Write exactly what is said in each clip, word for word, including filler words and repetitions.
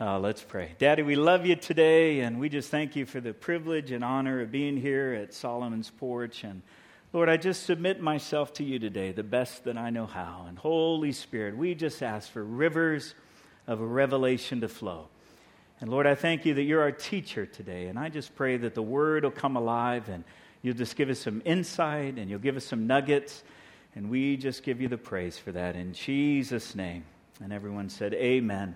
Uh, let's pray. Daddy, we love you today, and we just thank you for the privilege and honor of being here at Solomon's Porch. And Lord, I just submit myself to you today, the best that I know how. And Holy Spirit, we just ask for rivers of a revelation to flow. And Lord, I thank you that you're our teacher today, and I just pray that the word will come alive, and you'll just give us some insight, and you'll give us some nuggets, and we just give you the praise for that in Jesus' name. And everyone said, amen.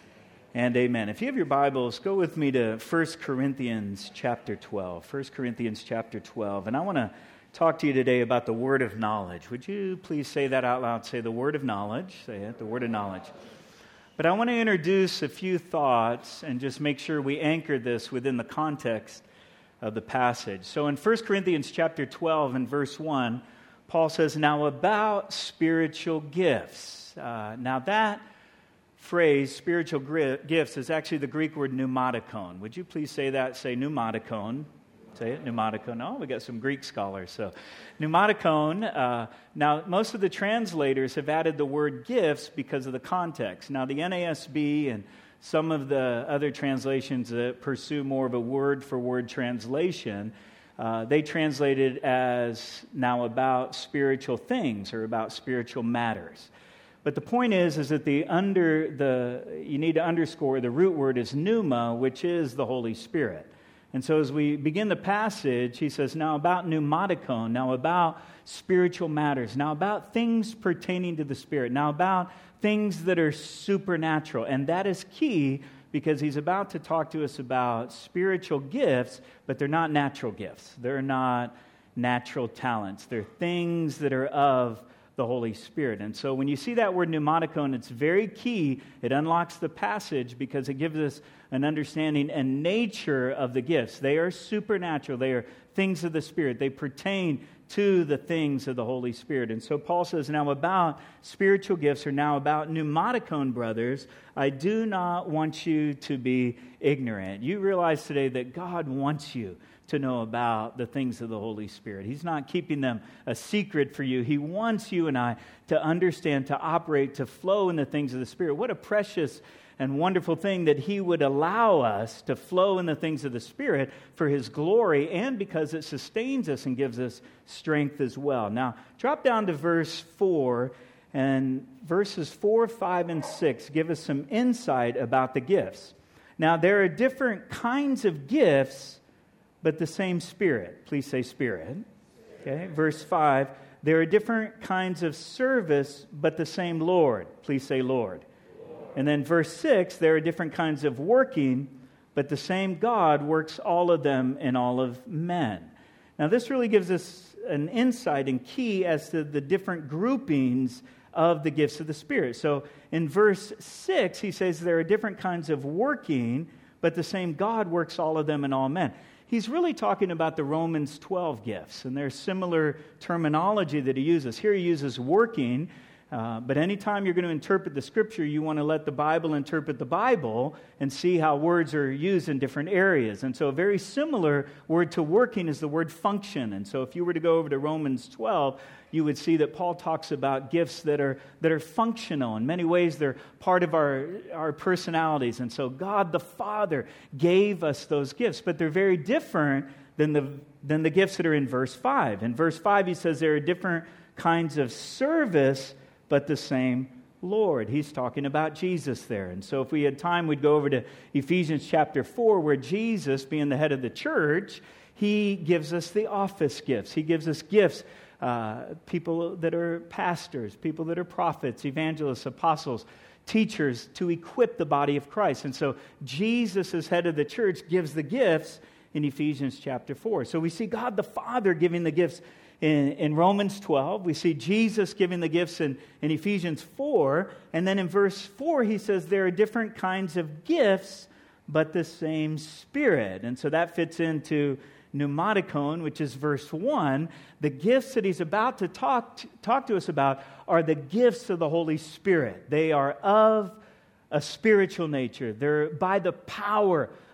And amen. If you have your Bibles, go with me to First Corinthians chapter twelve. First Corinthians chapter twelve. And I want to talk to you today about the word of knowledge. Would you please say that out loud? Say the word of knowledge. Say it, the word of knowledge. But I want to introduce a few thoughts and just make sure we anchor this within the context of the passage. So in First Corinthians chapter twelve and verse one, Paul says, now about spiritual gifts. Uh, now that phrase, spiritual gifts, is actually the Greek word pneumatikon. Would you please say that? Say pneumatikon. Say it, pneumatikon. Oh, we got some Greek scholars. So, pneumatikon. Uh, now, most of the translators have added the word gifts because of the context. Now, the N A S B and some of the other translations that pursue more of a word-for-word translation, uh, they translate it as now about spiritual things or about spiritual matters. But the point is, is that the under the you need to underscore the root word is pneuma, which is the Holy Spirit. And so as we begin the passage, he says, now about pneumatikon, now about spiritual matters, now about things pertaining to the Spirit, now about things that are supernatural. And that is key because he's about to talk to us about spiritual gifts, but they're not natural gifts. They're not natural talents. They're things that are of the Holy Spirit. And so when you see that word pneumatikon, it's very key. It unlocks the passage because it gives us an understanding and nature of the gifts. They are supernatural. They are things of the Spirit. They pertain to the things of the Holy Spirit. And so Paul says, now about spiritual gifts, or now about pneumatikon, brothers, I do not want you to be ignorant. You realize today that God wants you to know about the things of the Holy Spirit. He's not keeping them a secret for you. He wants you and I to understand, to operate, to flow in the things of the Spirit. What a precious and wonderful thing that He would allow us to flow in the things of the Spirit for His glory and because it sustains us and gives us strength as well. Now, drop down to verse four, and verses four, five, and six give us some insight about the gifts. Now, there are different kinds of gifts, but the same Spirit. Please say Spirit. Okay, verse five, there are different kinds of service, but the same Lord. Please say Lord. And then verse six, there are different kinds of working, but the same God works all of them in all of men. Now this really gives us an insight and key as to the different groupings of the gifts of the Spirit. So in verse six, he says there are different kinds of working, but the same God works all of them in all men. He's really talking about the Romans twelve gifts, and there's similar terminology that he uses. Here he uses working, uh, but anytime you're going to interpret the Scripture, you want to let the Bible interpret the Bible and see how words are used in different areas. And so a very similar word to working is the word function. And so if you were to go over to Romans twelve, you would see that Paul talks about gifts that are that are functional. In many ways, they're part of our, our personalities. And so God the Father gave us those gifts, but they're very different than the, than the gifts that are in verse five. In verse five, he says there are different kinds of service, but the same Lord. He's talking about Jesus there. And so if we had time, we'd go over to Ephesians chapter four, where Jesus, being the head of the church, He gives us the office gifts. He gives us gifts. Uh, people that are pastors, people that are prophets, evangelists, apostles, teachers, to equip the body of Christ. And so Jesus, as head of the church, gives the gifts in Ephesians chapter four. So we see God the Father giving the gifts in, in Romans twelve. We see Jesus giving the gifts in, in Ephesians four. And then in verse four, he says there are different kinds of gifts, but the same Spirit. And so that fits into pneumatikon, which is verse one. The gifts that he's about to talk to, talk to us about are the gifts of the Holy Spirit. They are of a spiritual nature. They're by the power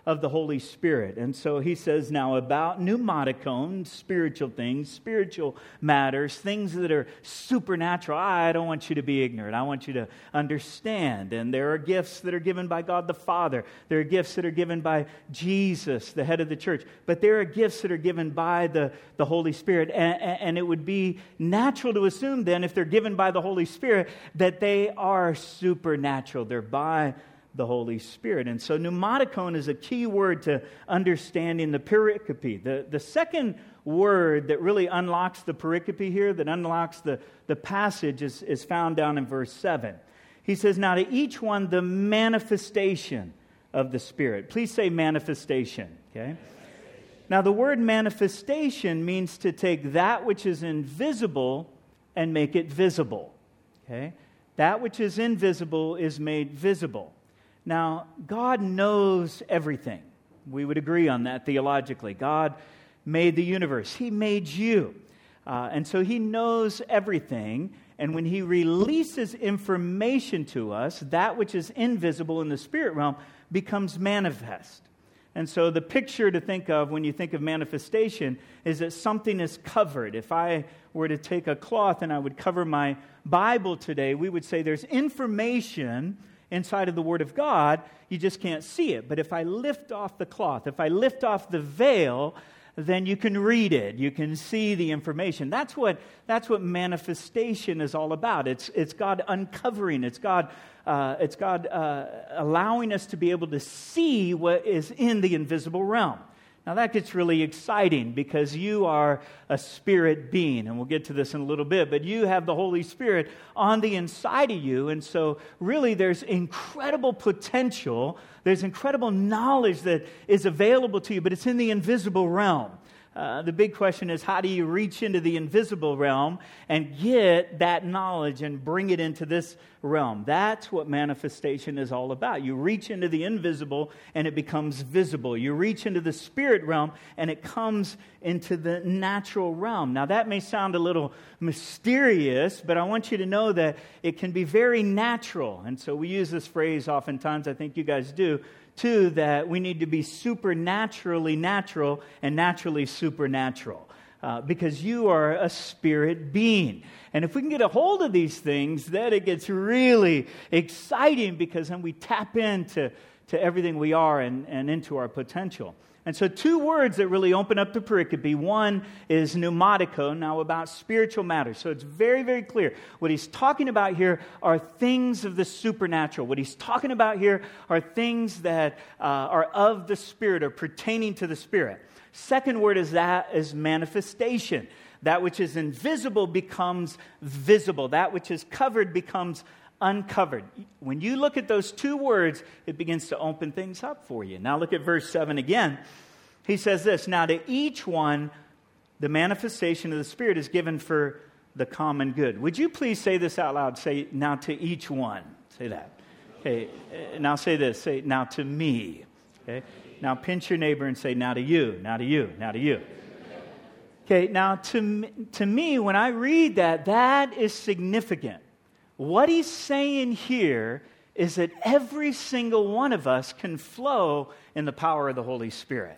of the Holy Spirit. And so he says now about pneumatikon, spiritual things, spiritual matters, things that are supernatural. I don't want you to be ignorant. I want you to understand. And there are gifts that are given by God the Father. There are gifts that are given by Jesus, the head of the church. But there are gifts that are given by the, the Holy Spirit. And, and it would be natural to assume then, if they're given by the Holy Spirit, that they are supernatural. They're by the Holy Spirit. And so pneumatikon is a key word to understanding the pericope. The, the second word that really unlocks the pericope here, that unlocks the, the passage, is, is found down in verse seven. He says, now to each one the manifestation of the Spirit. Please say manifestation, okay? Now the word manifestation means to take that which is invisible and make it visible, okay? That which is invisible is made visible. Now, God knows everything. We would agree on that theologically. God made the universe. He made you. Uh, and so He knows everything. And when He releases information to us, that which is invisible in the spirit realm becomes manifest. And so the picture to think of when you think of manifestation is that something is covered. If I were to take a cloth and I would cover my Bible today, we would say there's information inside of the Word of God, you just can't see it. But if I lift off the cloth, if I lift off the veil, then you can read it. You can see the information. That's what that's what manifestation is all about. It's it's God uncovering. It's God uh, it's God uh, allowing us to be able to see what is in the invisible realm. Now that gets really exciting because you are a spirit being, and we'll get to this in a little bit, but you have the Holy Spirit on the inside of you, and so really there's incredible potential, there's incredible knowledge that is available to you, but it's in the invisible realm. Uh, the big question is, how do you reach into the invisible realm and get that knowledge and bring it into this realm? That's what manifestation is all about. You reach into the invisible and it becomes visible. You reach into the spirit realm and it comes into the natural realm. Now that may sound a little mysterious, but I want you to know that it can be very natural. And so we use this phrase oftentimes, I think you guys do, too, that we need to be supernaturally natural and naturally supernatural. Uh, because you are a spirit being. And if we can get a hold of these things, then it gets really exciting because then we tap into to everything we are and, and into our potential. And so two words that really open up the pericope. One is pneumatikon, now about spiritual matters. So it's very, very clear. What he's talking about here are things of the supernatural. What he's talking about here are things that uh, are of the Spirit or pertaining to the Spirit. Second word is that is manifestation. That which is invisible becomes visible. That which is covered becomes uncovered. When you look at those two words, it begins to open things up for you. Now look at verse seven again. He says this, now to each one, the manifestation of the Spirit is given for the common good. Would you please say this out loud? Say, now to each one. Say that. Okay, now say this. Say, now to me. Okay, now pinch your neighbor and say, now to you, now to you, now to you. Okay, now to, to me, when I read that, that is significant. What he's saying here is that every single one of us can flow in the power of the Holy Spirit.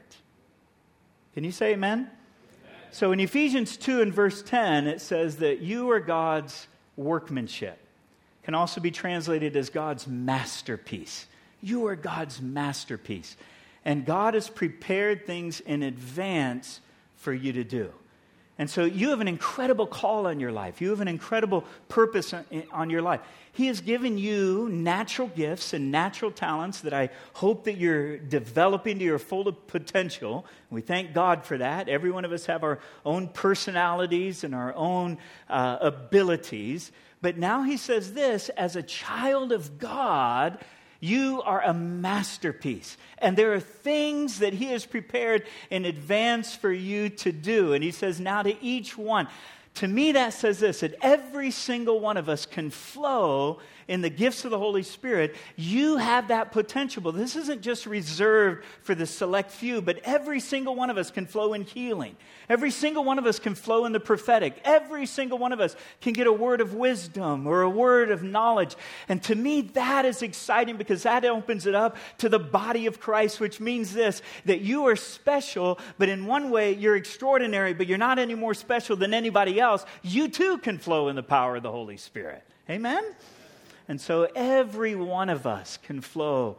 Can you say amen? Amen. So in Ephesians two and verse ten, it says that you are God's workmanship. Can also be translated as God's masterpiece. You are God's masterpiece. And God has prepared things in advance for you to do. And so you have an incredible call on your life. You have an incredible purpose on your life. He has given you natural gifts and natural talents that I hope that you're developing to your full potential. We thank God for that. Every one of us have our own personalities and our own uh, abilities. But now he says this, as a child of God, you are a masterpiece. And there are things that he has prepared in advance for you to do. And he says, now to each one, to me that says this, that every single one of us can flow in the gifts of the Holy Spirit. You have that potential. But this isn't just reserved for the select few, but every single one of us can flow in healing. Every single one of us can flow in the prophetic. Every single one of us can get a word of wisdom or a word of knowledge. And to me, that is exciting because that opens it up to the body of Christ, which means this, that you are special, but in one way, you're extraordinary, but you're not any more special than anybody else. You too can flow in the power of the Holy Spirit. Amen? And so every one of us can flow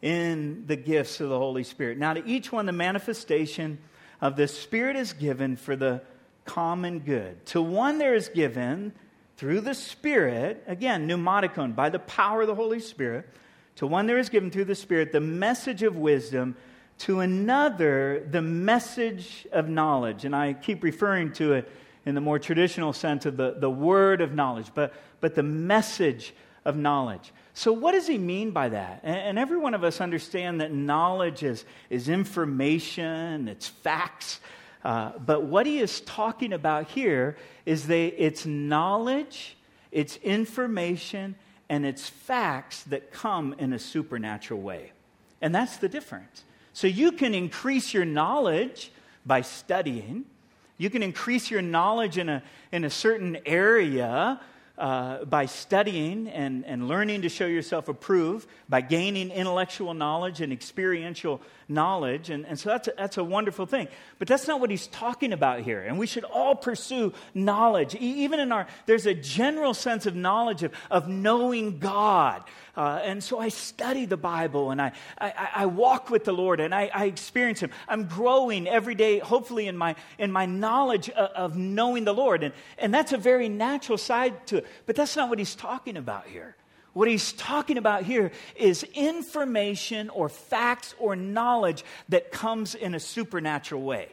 in the gifts of the Holy Spirit. Now, to each one, the manifestation of the Spirit is given for the common good. To one there is given through the Spirit, again, pneumaticon, by the power of the Holy Spirit. To one there is given through the Spirit the message of wisdom. To another, the message of knowledge. And I keep referring to it in the more traditional sense of the, the word of knowledge, but, but the message of knowledge. So what does he mean by that? And, and every one of us understand that knowledge is, is information, it's facts. Uh, but what he is talking about here is they, it's knowledge, it's information, and it's facts that come in a supernatural way. And that's the difference. So you can increase your knowledge by studying. You can increase your knowledge in a, in a certain area uh, by studying and, and learning to show yourself approved, by gaining intellectual knowledge and experiential knowledge. And, and so that's a, that's a wonderful thing. But that's not what he's talking about here. And we should all pursue knowledge. E- even in our, there's a general sense of knowledge of, of knowing God. Uh, and so I study the Bible and I, I, I walk with the Lord and I, I experience Him. I'm growing every day, hopefully in my in my knowledge of, of knowing the Lord. And, and that's a very natural side to it. But that's not what he's talking about here. What he's talking about here is information or facts or knowledge that comes in a supernatural way.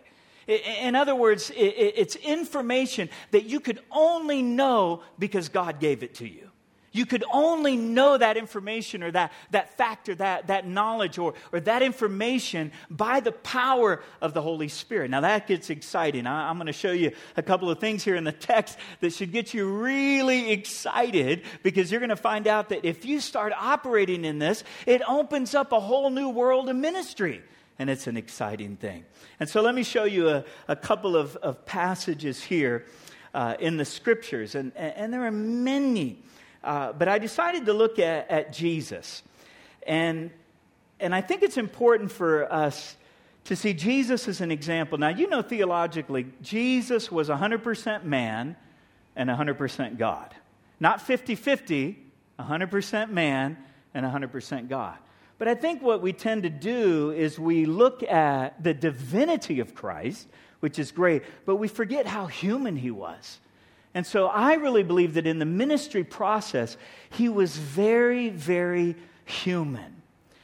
In other words, it's information that you could only know because God gave it to you. You could only know that information or that, that fact or that, that knowledge or, or that information by the power of the Holy Spirit. Now that gets exciting. I, I'm going to show you a couple of things here in the text that should get you really excited, because you're going to find out that if you start operating in this, it opens up a whole new world of ministry. And it's an exciting thing. And so let me show you a, a couple of, of passages here uh, in the Scriptures. And, and there are many. Uh, but I decided to look at, at Jesus. And, and I think it's important for us to see Jesus as an example. Now, you know theologically, Jesus was one hundred percent man and one hundred percent God. Not fifty-fifty, one hundred percent man and one hundred percent God. But I think what we tend to do is we look at the divinity of Christ, which is great, but we forget how human He was. And so I really believe that in the ministry process, He was very, very human.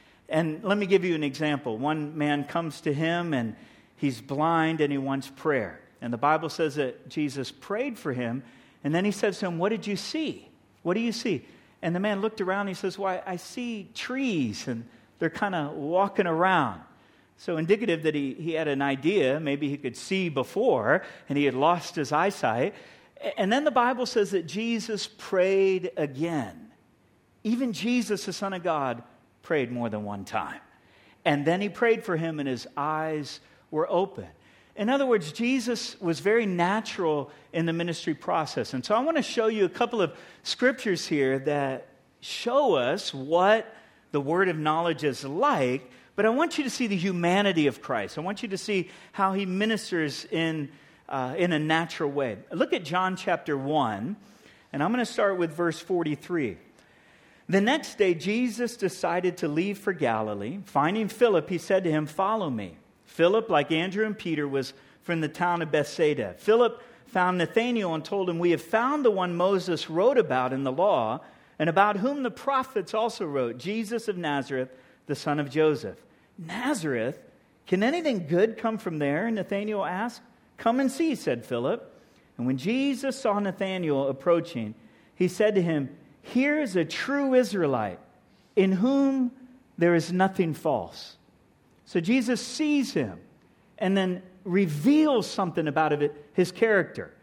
And let me give you an example. One man comes to Him and he's blind and he wants prayer. And the Bible says that Jesus prayed for him. And then He says to him, "What did you see? What do you see?" And the man looked around and he says, "Well, I see trees and they're kind of walking around." So indicative that he, he had an idea. Maybe he could see before and he had lost his eyesight. And then the Bible says that Jesus prayed again. Even Jesus, the Son of God, prayed more than one time. And then He prayed for him and his eyes were open. In other words, Jesus was very natural in the ministry process. And so I want to show you a couple of scriptures here that show us what the word of knowledge is like. But I want you to see the humanity of Christ. I want you to see how He ministers in Uh, in a natural way. Look at John chapter one, and I'm going to start with verse forty-three. The next day, Jesus decided to leave for Galilee. Finding Philip, He said to him, "Follow me." Philip, like Andrew and Peter, was from the town of Bethsaida. Philip found Nathanael and told him, "We have found the one Moses wrote about in the law, and about whom the prophets also wrote, Jesus of Nazareth, the son of Joseph." "Nazareth? Can anything good come from there?" Nathanael asked. "Come and see," said Philip. And when Jesus saw Nathanael approaching, He said to him, "Here is a true Israelite, in whom there is nothing false." So Jesus sees him and then reveals something about it, his character.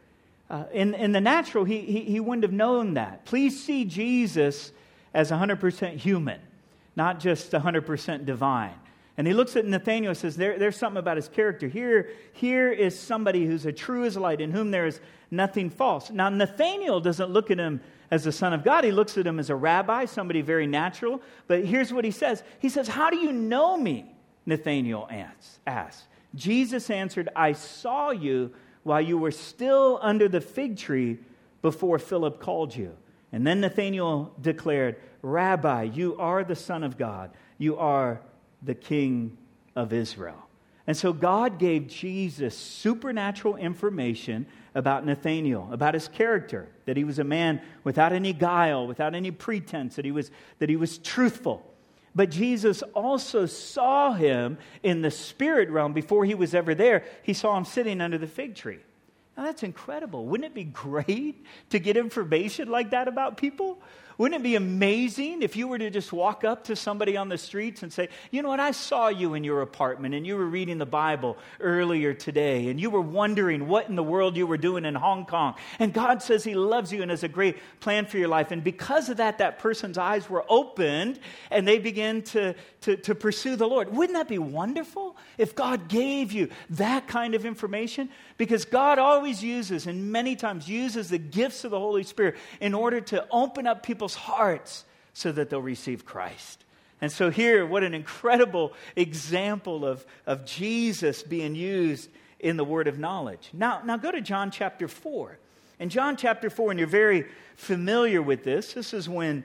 Uh, in, in the natural, he, he, he wouldn't have known that. Please see Jesus as one hundred percent human, not just one hundred percent divine. And he looks at Nathanael and says, there, there's something about his character. Here, here is somebody who's a true Israelite in whom there is nothing false. Now, Nathanael doesn't look at him as the Son of God. He looks at him as a rabbi, somebody very natural. But here's what he says. He says, how do you know me? Nathanael asks. Jesus answered, I saw you while you were still under the fig tree before Philip called you. And then Nathanael declared, Rabbi, you are the Son of God. You are the King of Israel. And so God gave Jesus supernatural information about Nathanael, about his character, that he was a man without any guile, without any pretense, that he was, that he was truthful. But Jesus also saw him in the spirit realm before he was ever there. He saw him sitting under the fig tree. Now that's incredible. Wouldn't it be great to get information like that about people? Wouldn't it be amazing if you were to just walk up to somebody on the streets and say, you know what, I saw you in your apartment and you were reading the Bible earlier today and you were wondering what in the world you were doing in Hong Kong. And God says He loves you and has a great plan for your life. And because of that, that person's eyes were opened and they began to, to, to pursue the Lord. Wouldn't that be wonderful if God gave you that kind of information? Because God always uses and many times uses the gifts of the Holy Spirit in order to open up people's hearts so that they'll receive Christ. And so here, what an incredible example of, of Jesus being used in the word of knowledge. Now, now go to John chapter four. In John chapter four, and you're very familiar with this, this is when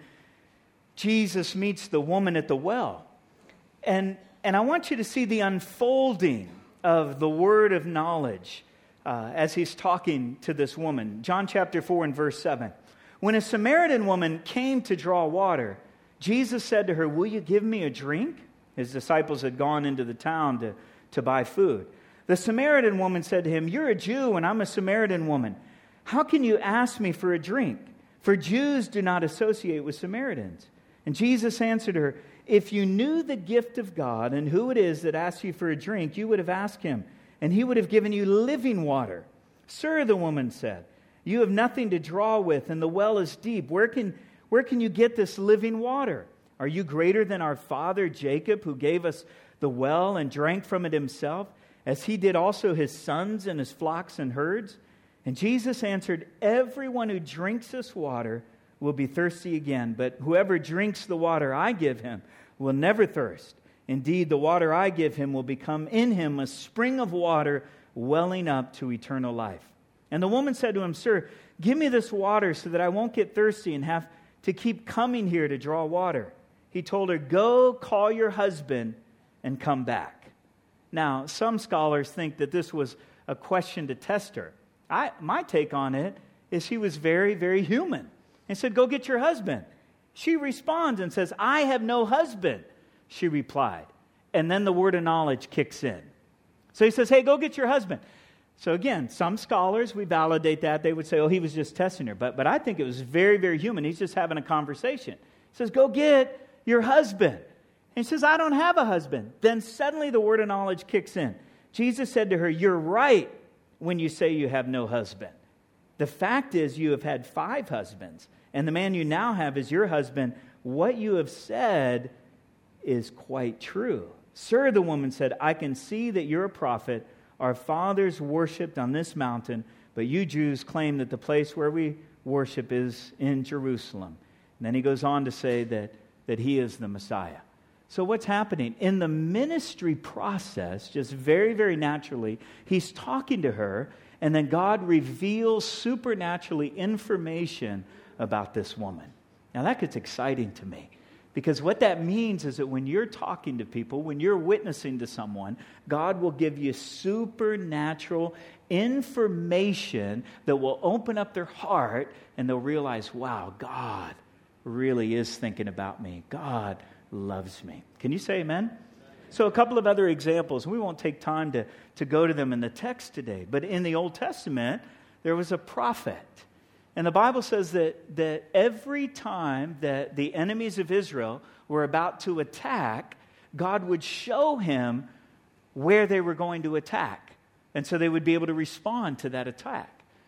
Jesus meets the woman at the well. And, and I want you to see the unfolding of the word of knowledge uh, as he's talking to this woman. John chapter four and verse seven. When a Samaritan woman came to draw water, Jesus said to her, will you give me a drink? His disciples had gone into the town to, to buy food. The Samaritan woman said to him, you're a Jew and I'm a Samaritan woman. How can you ask me for a drink? For Jews do not associate with Samaritans. And Jesus answered her, if you knew the gift of God and who it is that asks you for a drink, you would have asked him, and he would have given you living water. Sir, the woman said, you have nothing to draw with, and the well is deep. Where can, where can you get this living water? Are you greater than our father Jacob, who gave us the well and drank from it himself, as he did also his sons and his flocks and herds? And Jesus answered, everyone who drinks this water will be thirsty again, but whoever drinks the water I give him will never thirst. Indeed, the water I give him will become in him a spring of water welling up to eternal life. And the woman said to him, sir, give me this water so that I won't get thirsty and have to keep coming here to draw water. He told her, go call your husband and come back. Now, some scholars think that this was a question to test her. I, my take on it is he was very, very human. He said, go get your husband. She responds and says, I have no husband, she replied. And then the word of knowledge kicks in. So he says, hey, go get your husband. So again, some scholars, we validate that. They would say, oh, he was just testing her. But, but I think it was very, very human. He's just having a conversation. He says, go get your husband. And he says, I don't have a husband. Then suddenly the word of knowledge kicks in. Jesus said to her, you're right when you say you have no husband. The fact is you have had five husbands, and the man you now have is your husband. What you have said is quite true. Sir, the woman said, I can see that you're a prophet. Our fathers worshipped on this mountain, but you Jews claim that the place where we worship is in Jerusalem. And then he goes on to say that, that he is the Messiah. So what's happening? In the ministry process, just very, very naturally, he's talking to her, and then God reveals supernaturally information about this woman. Now that gets exciting to me. Because what that means is that when you're talking to people, when you're witnessing to someone, God will give you supernatural information that will open up their heart and they'll realize, wow, God really is thinking about me. God loves me. Can you say amen? So a couple of other examples. We won't take time to, to go to them in the text today. But in the Old Testament, there was a prophet. And the Bible says that, that every time that the enemies of Israel were about to attack, God would show him where they were going to attack. And so they would be able to respond to that attack.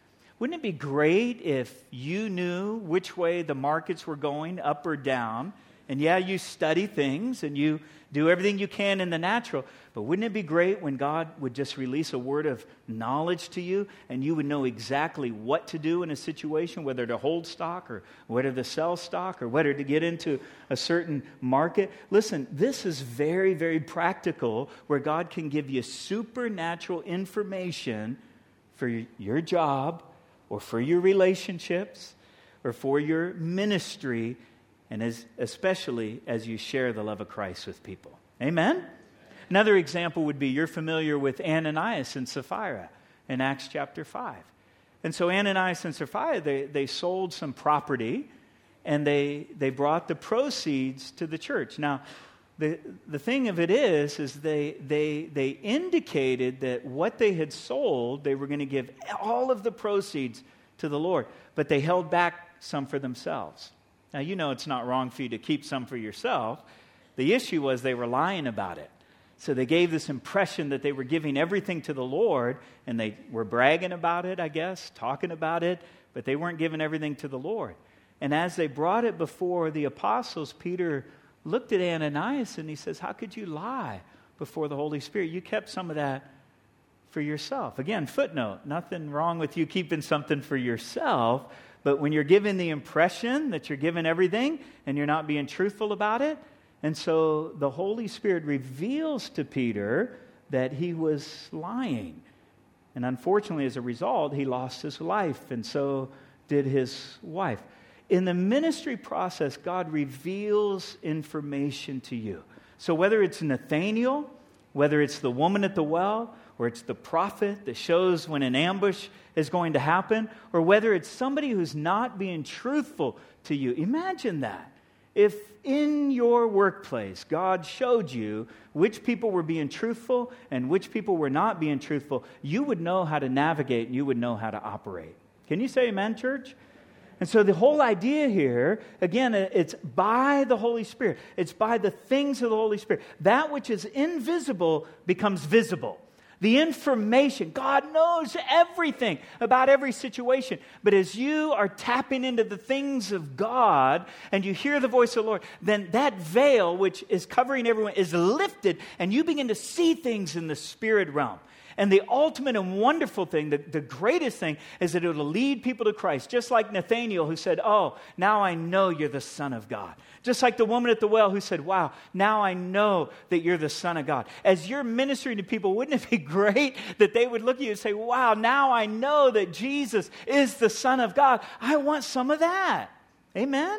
Wouldn't it be great if you knew which way the markets were going, up or down? And yeah, you study things and you do everything you can in the natural. But wouldn't it be great when God would just release a word of knowledge to you and you would know exactly what to do in a situation, whether to hold stock or whether to sell stock or whether to get into a certain market? Listen, this is very, very practical where God can give you supernatural information for your job or for your relationships or for your ministry, and as, especially as you share the love of Christ with people. Amen? Another example would be you're familiar with Ananias and Sapphira in Acts chapter five. And so Ananias and Sapphira, they, they sold some property and they, they brought the proceeds to the church. Now, the, the thing of it is, is they, they, they indicated that what they had sold, they were going to give all of the proceeds to the Lord, but they held back some for themselves. Now, you know it's not wrong for you to keep some for yourself. The issue was they were lying about it. So they gave this impression that they were giving everything to the Lord, and they were bragging about it, I guess, talking about it, but they weren't giving everything to the Lord. And as they brought it before the apostles, Peter looked at Ananias and he says, how could you lie before the Holy Spirit? You kept some of that for yourself. Again, footnote, nothing wrong with you keeping something for yourself, but when you're given the impression that you're giving everything and you're not being truthful about it, and so the Holy Spirit reveals to Peter that he was lying. And unfortunately, as a result, he lost his life, and so did his wife. In the ministry process, God reveals information to you. So whether it's Nathaniel, whether it's the woman at the well, or it's the prophet that shows when an ambush is going to happen, or whether it's somebody who's not being truthful to you. Imagine that. If in your workplace, God showed you which people were being truthful and which people were not being truthful, you would know how to navigate and you would know how to operate. Can you say amen, church? And so the whole idea here, again, it's by the Holy Spirit. It's by the things of the Holy Spirit. That which is invisible becomes visible. The information, God knows everything about every situation. But as you are tapping into the things of God and you hear the voice of the Lord, then that veil which is covering everyone is lifted and you begin to see things in the spirit realm. And the ultimate and wonderful thing, the, the greatest thing, is that it will lead people to Christ. Just like Nathaniel who said, oh, now I know you're the Son of God. Just like the woman at the well who said, wow, now I know that you're the Son of God. As you're ministering to people, wouldn't it be great that they would look at you and say, wow, now I know that Jesus is the Son of God. I want some of that. Amen?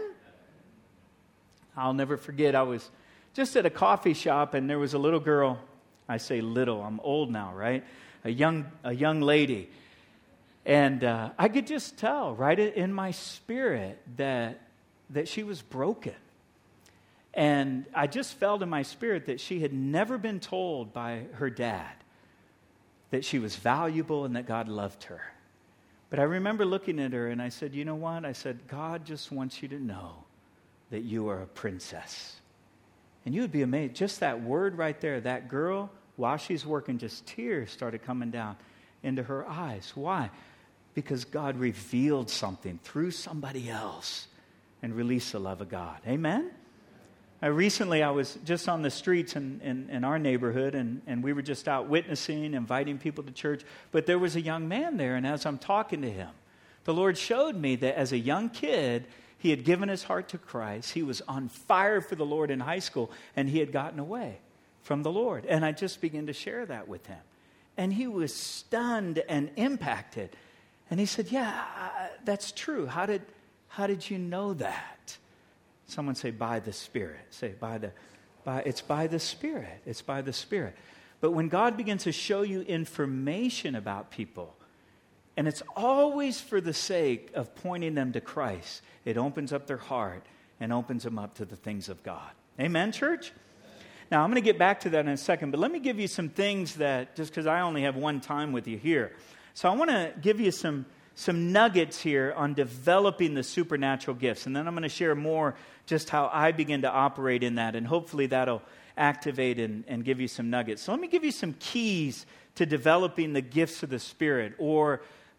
I'll never forget, I was just at a coffee shop and there was a little girl. I say little, I'm old now, right? A young a young lady. And uh, I could just tell right in my spirit that that she was broken. And I just felt in my spirit that she had never been told by her dad that she was valuable and that God loved her. But I remember looking at her and I said, you know what? I said, God just wants you to know that you are a princess. And you would be amazed. Just that word right there, that girl, while she's working, just tears started coming down into her eyes. Why? Because God revealed something through somebody else and released the love of God. Amen? Uh, recently, I was just on the streets in, in, in our neighborhood, and, and we were just out witnessing, inviting people to church. But there was a young man there, and as I'm talking to him, the Lord showed me that as a young kid, he had given his heart to Christ. He was on fire for the Lord in high school, and he had gotten away from the Lord. And I just began to share that with him. And he was stunned and impacted. And he said, yeah, uh, that's true. How did, how did you know that? Someone say, by the Spirit. Say, by the, by, it's by the Spirit. It's by the Spirit. But when God begins to show you information about people, and it's always for the sake of pointing them to Christ, it opens up their heart and opens them up to the things of God. Amen, church? Now, I'm going to get back to that in a second, but let me give you some things that, just because I only have one time with you here. So I want to give you some, some nuggets here on developing the supernatural gifts, and then I'm going to share more just how I begin to operate in that, and hopefully that'll activate and, and give you some nuggets. So let me give you some keys to developing the gifts of the Spirit, or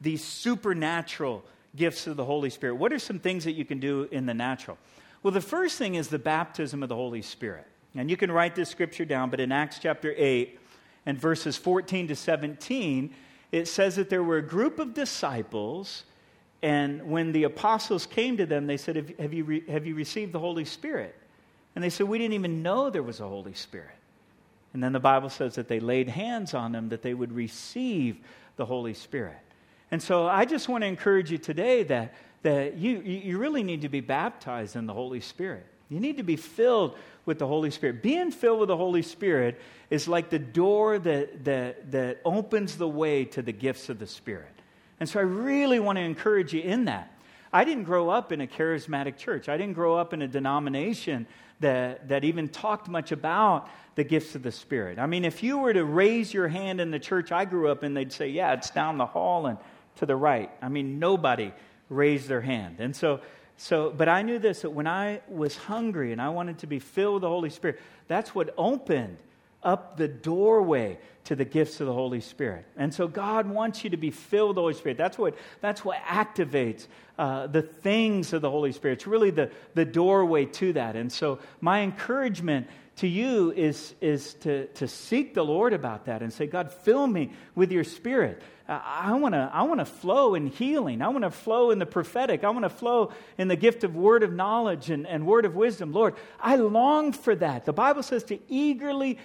these supernatural gifts of the Holy Spirit, what are some things that you can do in the natural? Well, the first thing is the baptism of the Holy Spirit. And you can write this scripture down, but in Acts chapter eight and verses fourteen to seventeen, it says that there were a group of disciples, and when the apostles came to them, they said, have, have, you, re- have you received the Holy Spirit? And they said, we didn't even know there was a Holy Spirit. And then the Bible says that they laid hands on them, that they would receive the Holy Spirit. And so I just want to encourage you today that, that you, you really need to be baptized in the Holy Spirit. You need to be filled with the Holy Spirit. Being filled with the Holy Spirit is like the door that, that, that opens the way to the gifts of the Spirit. And so I really want to encourage you in that. I didn't grow up in a charismatic church. I didn't grow up in a denomination that, that even talked much about the gifts of the Spirit. I mean, if you were to raise your hand in the church I grew up in, they'd say, yeah, it's down the hall and to the right. I mean, nobody raised their hand. And so, so, but I knew this, that when I was hungry and I wanted to be filled with the Holy Spirit, that's what opened up the doorway to the gifts of the Holy Spirit. And so God wants you to be filled with the Holy Spirit. That's what, that's what activates uh, the things of the Holy Spirit. It's really the, the doorway to that. And so my encouragement to you is, is to, to seek the Lord about that and say, God, fill me with your Spirit. Uh, I want to I want to flow in healing. I want to flow in the prophetic. I want to flow in the gift of word of knowledge and, and word of wisdom. Lord, I long for that. The Bible says to eagerly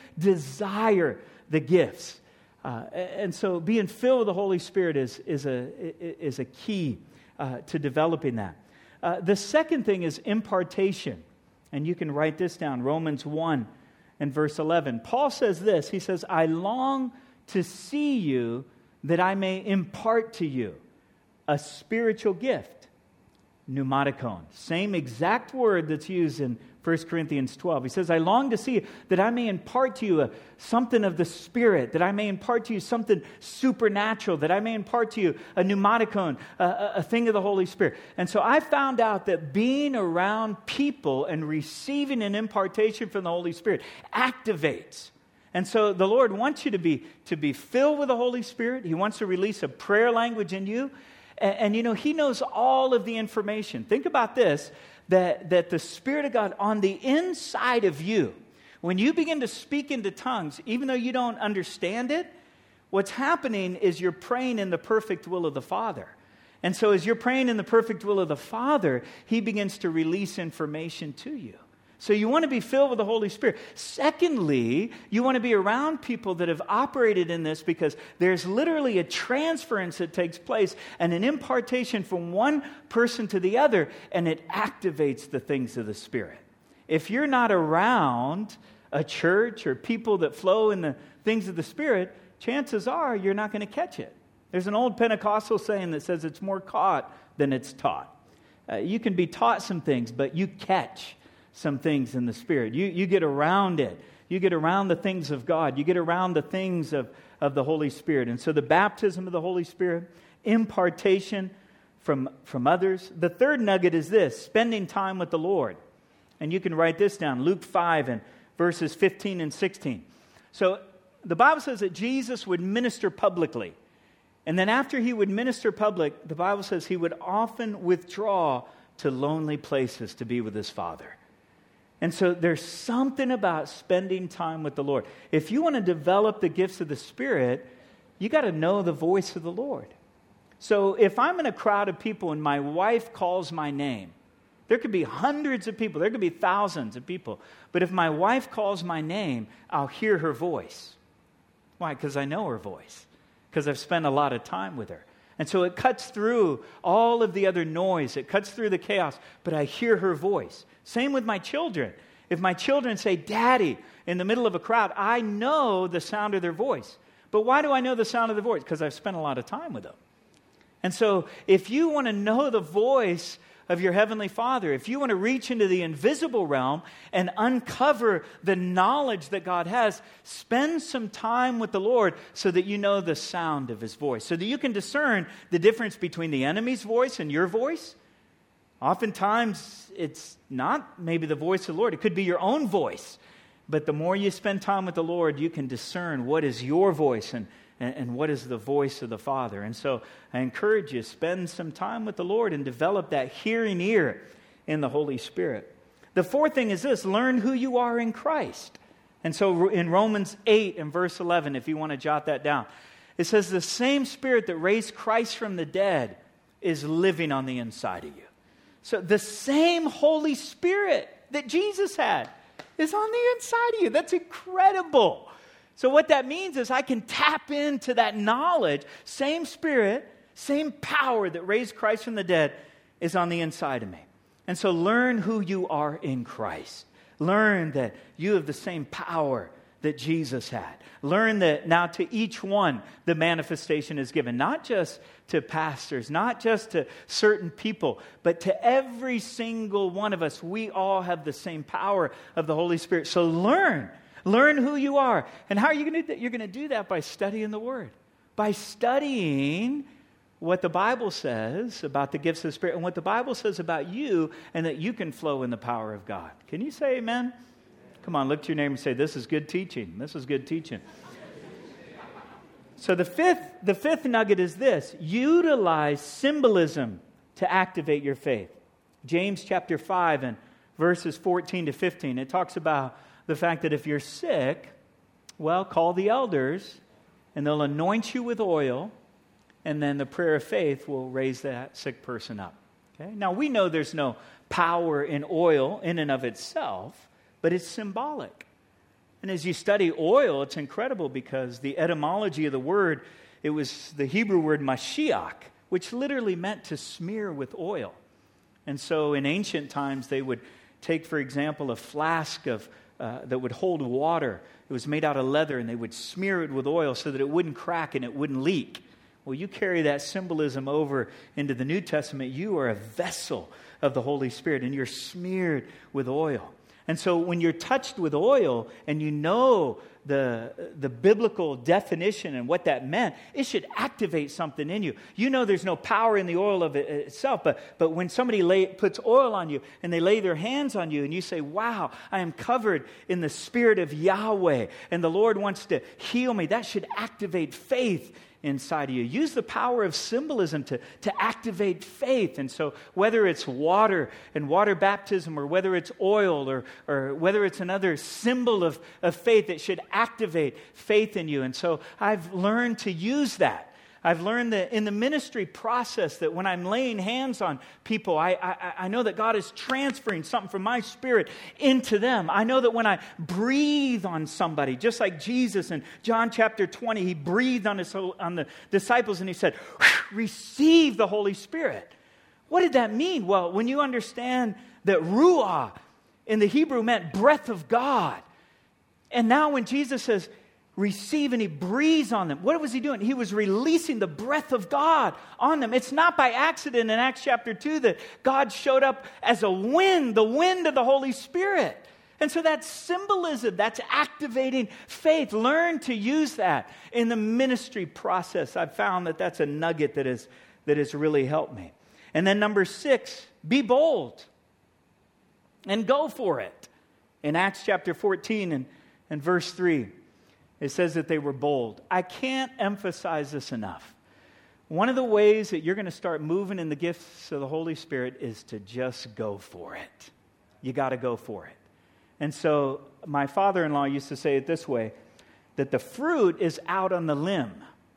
desire the gifts. Uh, and so being filled with the Holy Spirit is, is, a, is a key uh, to developing that. Uh, the second thing is impartation. And you can write this down, Romans one and verse eleven. Paul says this, he says, I long to see you that I may impart to you a spiritual gift, pneumatikon. Same exact word that's used in First Corinthians twelve. He says, I long to see you that I may impart to you a, something of the Spirit, that I may impart to you something supernatural, that I may impart to you a pneumatikon, a, a, a thing of the Holy Spirit. And so I found out that being around people and receiving an impartation from the Holy Spirit activates. And so the Lord wants you to be, to be filled with the Holy Spirit. He wants to release a prayer language in you. And, and you know, He knows all of the information. Think about this, that, that the Spirit of God on the inside of you, when you begin to speak into tongues, even though you don't understand it, what's happening is you're praying in the perfect will of the Father. And so as you're praying in the perfect will of the Father, He begins to release information to you. So you want to be filled with the Holy Spirit. Secondly, you want to be around people that have operated in this, because there's literally a transference that takes place and an impartation from one person to the other, and it activates the things of the Spirit. If you're not around a church or people that flow in the things of the Spirit, chances are you're not going to catch it. There's an old Pentecostal saying that says it's more caught than it's taught. Uh, you can be taught some things, but you catch some things in the Spirit. You, you get around it. You get around the things of God. You get around the things of, of the Holy Spirit. And so the baptism of the Holy Spirit, impartation from, from others. The third nugget is this, spending time with the Lord. And you can write this down, Luke five and verses fifteen and sixteen. So the Bible says that Jesus would minister publicly. And then after He would minister public, the Bible says He would often withdraw to lonely places to be with His Father. And so there's something about spending time with the Lord. If you want to develop the gifts of the Spirit, you got to know the voice of the Lord. So if I'm in a crowd of people and my wife calls my name, there could be hundreds of people, there could be thousands of people, but if my wife calls my name, I'll hear her voice. Why? Because I know her voice. Because I've spent a lot of time with her. And so it cuts through all of the other noise. It cuts through the chaos, but I hear her voice. Same with my children. If my children say, Daddy, in the middle of a crowd, I know the sound of their voice. But why do I know the sound of their voice? Because I've spent a lot of time with them. And so if you want to know the voice of your Heavenly Father, if you want to reach into the invisible realm and uncover the knowledge that God has, spend some time with the Lord so that you know the sound of His voice, so that you can discern the difference between the enemy's voice and your voice. Oftentimes, it's not maybe the voice of the Lord. It could be your own voice. But the more you spend time with the Lord, you can discern what is your voice and, and, and what is the voice of the Father. And so I encourage you, spend some time with the Lord and develop that hearing ear in the Holy Spirit. The fourth thing is this: learn who you are in Christ. And so in Romans eight and verse eleven, if you want to jot that down, it says the same Spirit that raised Christ from the dead is living on the inside of you. So the same Holy Spirit that Jesus had is on the inside of you. That's incredible. So what that means is I can tap into that knowledge. Same Spirit, same power that raised Christ from the dead is on the inside of me. And so learn who you are in Christ. Learn that you have the same power that Jesus had. Learn that now to each one the manifestation is given, not just to pastors, not just to certain people, but to every single one of us. We all have the same power of the Holy Spirit. So learn, learn who you are. And how are you going to do that? You're going to do that by studying the Word, by studying what the Bible says about the gifts of the Spirit and what the Bible says about you, and that you can flow in the power of God. Can you say amen? Come on, look to your neighbor and say, this is good teaching. This is good teaching. So the fifth, the fifth nugget is this: utilize symbolism to activate your faith. James chapter five and verses fourteen to fifteen, it talks about the fact that if you're sick, well, call the elders and they'll anoint you with oil, and then the prayer of faith will raise that sick person up. Okay? Now, we know there's no power in oil in and of itself, but it's symbolic. And as you study oil, it's incredible because the etymology of the word, it was the Hebrew word Mashiach, which literally meant to smear with oil. And so in ancient times, they would take, for example, a flask of uh, that would hold water. It was made out of leather, and they would smear it with oil so that it wouldn't crack and it wouldn't leak. Well, you carry that symbolism over into the New Testament. You are a vessel of the Holy Spirit, and you're smeared with oil. And so when you're touched with oil and you know the, the biblical definition and what that meant, it should activate something in you. You know there's no power in the oil of it itself, but, but when somebody lay, puts oil on you and they lay their hands on you and you say, wow, I am covered in the Spirit of Yahweh and the Lord wants to heal me, that should activate faith inside of you. Use the power of symbolism to, to activate faith. And so whether it's water and water baptism, or whether it's oil, or, or whether it's another symbol of, of faith, it should activate faith in you. And so I've learned to use that. I've learned that in the ministry process, that when I'm laying hands on people, I, I, I know that God is transferring something from my spirit into them. I know that when I breathe on somebody, just like Jesus in John chapter twenty, he breathed on, his, on the disciples and he said, receive the Holy Spirit. What did that mean? Well, when you understand that ruah in the Hebrew meant breath of God. And now when Jesus says, receive, and he breathes on them. What was he doing? He was releasing the breath of God on them. It's not by accident in Acts chapter two that God showed up as a wind, the wind of the Holy Spirit. And so that's symbolism. That's activating faith. Learn to use that in the ministry process. I've found that that's a nugget that, is, that has really helped me. And then number six, be bold and go for it. In Acts chapter fourteen and, and verse three, it says that they were bold. I can't emphasize this enough. One of the ways that you're going to start moving in the gifts of the Holy Spirit is to just go for it. You got to go for it. And so my father-in-law used to say it this way, that the fruit is out on the limb,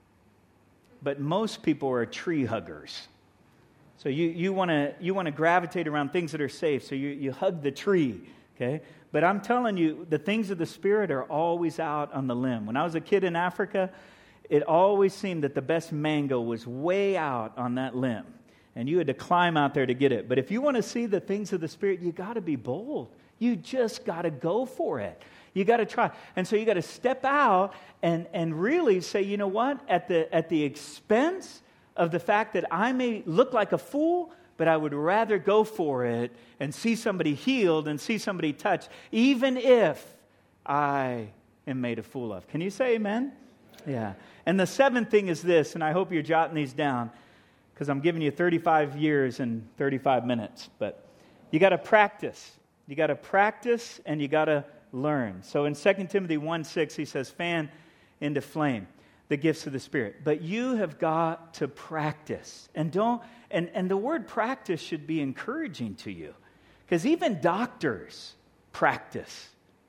but most people are tree huggers. So you, you want to you want to gravitate around things that are safe, so you, you hug the tree, okay? But I'm telling you, the things of the Spirit are always out on the limb. When I was a kid in Africa, it always seemed that the best mango was way out on that limb. And you had to climb out there to get it. But if you want to see the things of the Spirit, you got to be bold. You just got to go for it. You got to try. And so you got to step out and, and really say, you know what? At the, at the expense of the fact that I may look like a fool, but I would rather go for it and see somebody healed and see somebody touched, even if I am made a fool of. Can you say amen? Yeah. And the seventh thing is this, and I hope you're jotting these down, because I'm giving you thirty-five years and thirty-five minutes. But you got to practice. You got to practice and you got to learn. So in Second Timothy one six, he says, fan into flame. the gifts of the Spirit. But you have got to practice. And don't and, and the word practice should be encouraging to you. Because even doctors practice.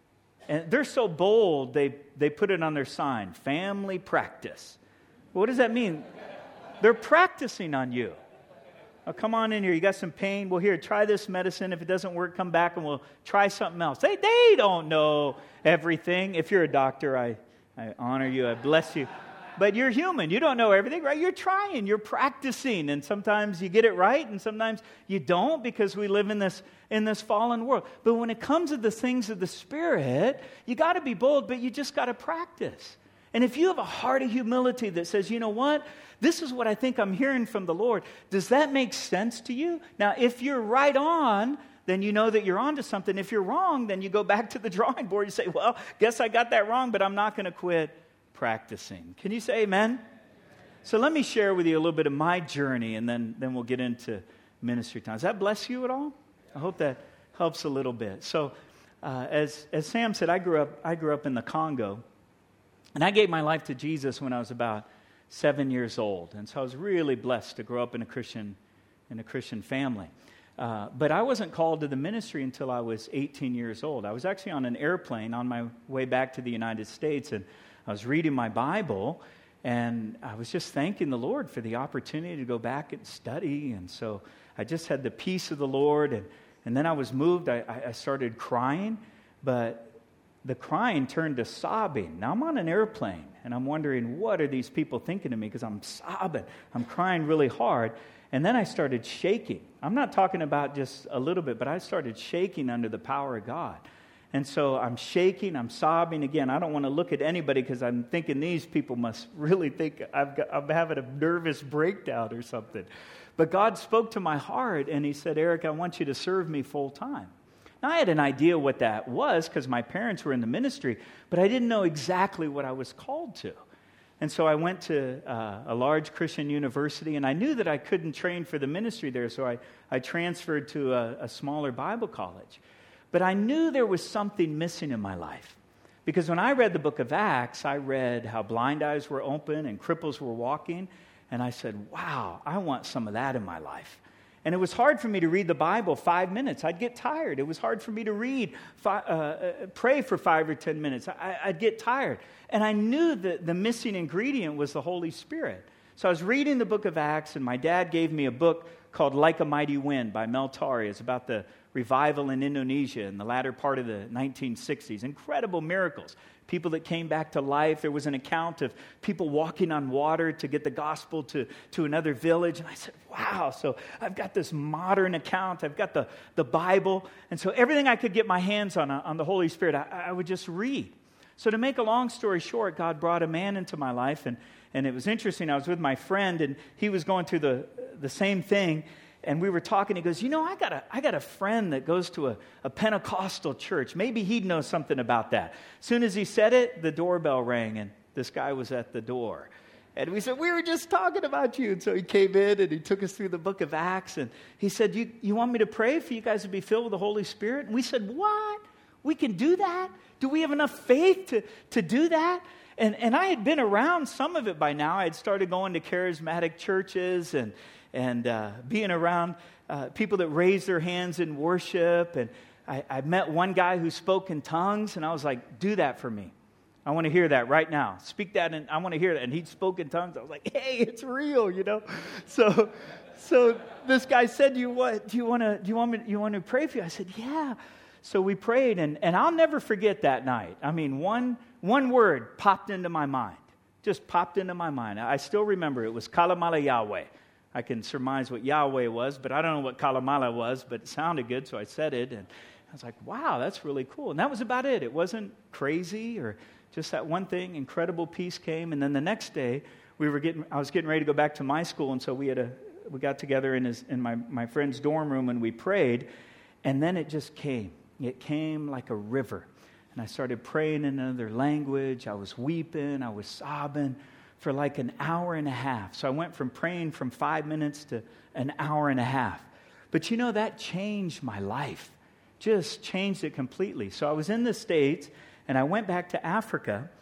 And they're so bold, they, they put it on their sign, family practice. What does that mean? They're practicing on you. Oh, come on in here. You got some pain? Well, here, try this medicine. If it doesn't work, come back and we'll try something else. They they don't know everything. If you're a doctor, I, I honor you. I bless you. But you're human. You don't know everything, right? You're trying. You're practicing. And sometimes you get it right, and sometimes you don't, because we live in this in this fallen world. But when it comes to the things of the Spirit, you got to be bold, but you just got to practice. And if you have a heart of humility that says, you know what? This is what I think I'm hearing from the Lord. Does that make sense to you? Now, if you're right on, then you know that you're on to something. If you're wrong, then you go back to the drawing board. You say, well, guess I got that wrong, but I'm not going to quit practicing. Can you say amen? So let me share with you a little bit of my journey, and then, then we'll get into ministry time. Does that bless you at all? I hope that helps a little bit. So uh, as, as Sam said, I grew up I grew up in the Congo. And I gave my life to Jesus when I was about seven years old. And so I was really blessed to grow up in a Christian in a Christian family. Uh, but I wasn't called to the ministry until I was eighteen years old. I was actually on an airplane on my way back to the United States, and I was reading my Bible, and I was just thanking the Lord for the opportunity to go back and study. And so I just had the peace of the Lord, and, and then I was moved. I, I started crying, but the crying turned to sobbing. Now I'm on an airplane, and I'm wondering, what are these people thinking of me? Because I'm sobbing. I'm crying really hard. And then I started shaking. I'm not talking about just a little bit, but I started shaking under the power of God. And so I'm shaking, I'm sobbing. Again, I don't want to look at anybody because I'm thinking these people must really think I've got, I'm having a nervous breakdown or something. But God spoke to my heart, and He said, Eric, I want you to serve me full time. Now, I had an idea what that was because my parents were in the ministry, but I didn't know exactly what I was called to. And so I went to uh, a large Christian university, and I knew that I couldn't train for the ministry there, so I, I transferred to a, a smaller Bible college. But I knew there was something missing in my life. Because when I read the book of Acts, I read how blind eyes were open and cripples were walking, and I said, wow, I want some of that in my life. And it was hard for me to read the Bible five minutes. I'd get tired. It was hard for me to read, five, uh, uh, pray for five or ten minutes. I, I'd get tired. And I knew that the missing ingredient was the Holy Spirit. So I was reading the book of Acts, and my dad gave me a book called Like a Mighty Wind by Mel Tari. It's about the revival in Indonesia in the latter part of the nineteen sixties. Incredible miracles. People that came back to life. There was an account of people walking on water to get the gospel to, to another village. And I said, wow, so I've got this modern account. I've got the, the Bible. And so everything I could get my hands on, on the Holy Spirit, I, I would just read. So to make a long story short, God brought a man into my life. And, and it was interesting. I was with my friend, and he was going through the, the same thing. And we were talking. He goes, you know, I got a I got a friend that goes to a, a Pentecostal church. Maybe he'd know something about that. As soon as he said it, the doorbell rang, and this guy was at the door. And we said, we were just talking about you. And so he came in, and he took us through the book of Acts. And he said, you, you want me to pray for you guys to be filled with the Holy Spirit? And we said, what? We can do that? Do we have enough faith to, to do that? And, and I had been around some of it by now. I had started going to charismatic churches and and uh, being around uh, people that raised their hands in worship. And I, I met one guy who spoke in tongues, and I was like, do that for me. I want to hear that right now. Speak that, and I want to hear that. And he spoke in tongues. I was like, hey, it's real, you know. So, so this guy said, "Do you what? Do you want to? Do you want me? You want to pray for you?" I said, "Yeah." So we prayed, and and I'll never forget that night. I mean, one one word popped into my mind, just popped into my mind. I still remember it was Kalamala Yahweh. I can surmise what Yahweh was, but I don't know what Kalamala was, but it sounded good, so I said it, and I was like, wow, that's really cool. And that was about it. It wasn't crazy or just that one thing. Incredible peace came, and then the next day, we were getting. I was getting ready to go back to my school, and so we had a we got together in his in my, my friend's dorm room, and we prayed, and then it just came. It came like a river, and I started praying in another language. I was weeping. I was sobbing for like an hour and a half. So I went from praying from five minutes to an hour and a half. But you know, that changed my life. Just changed it completely. So I was in the States, and I went back to Africa,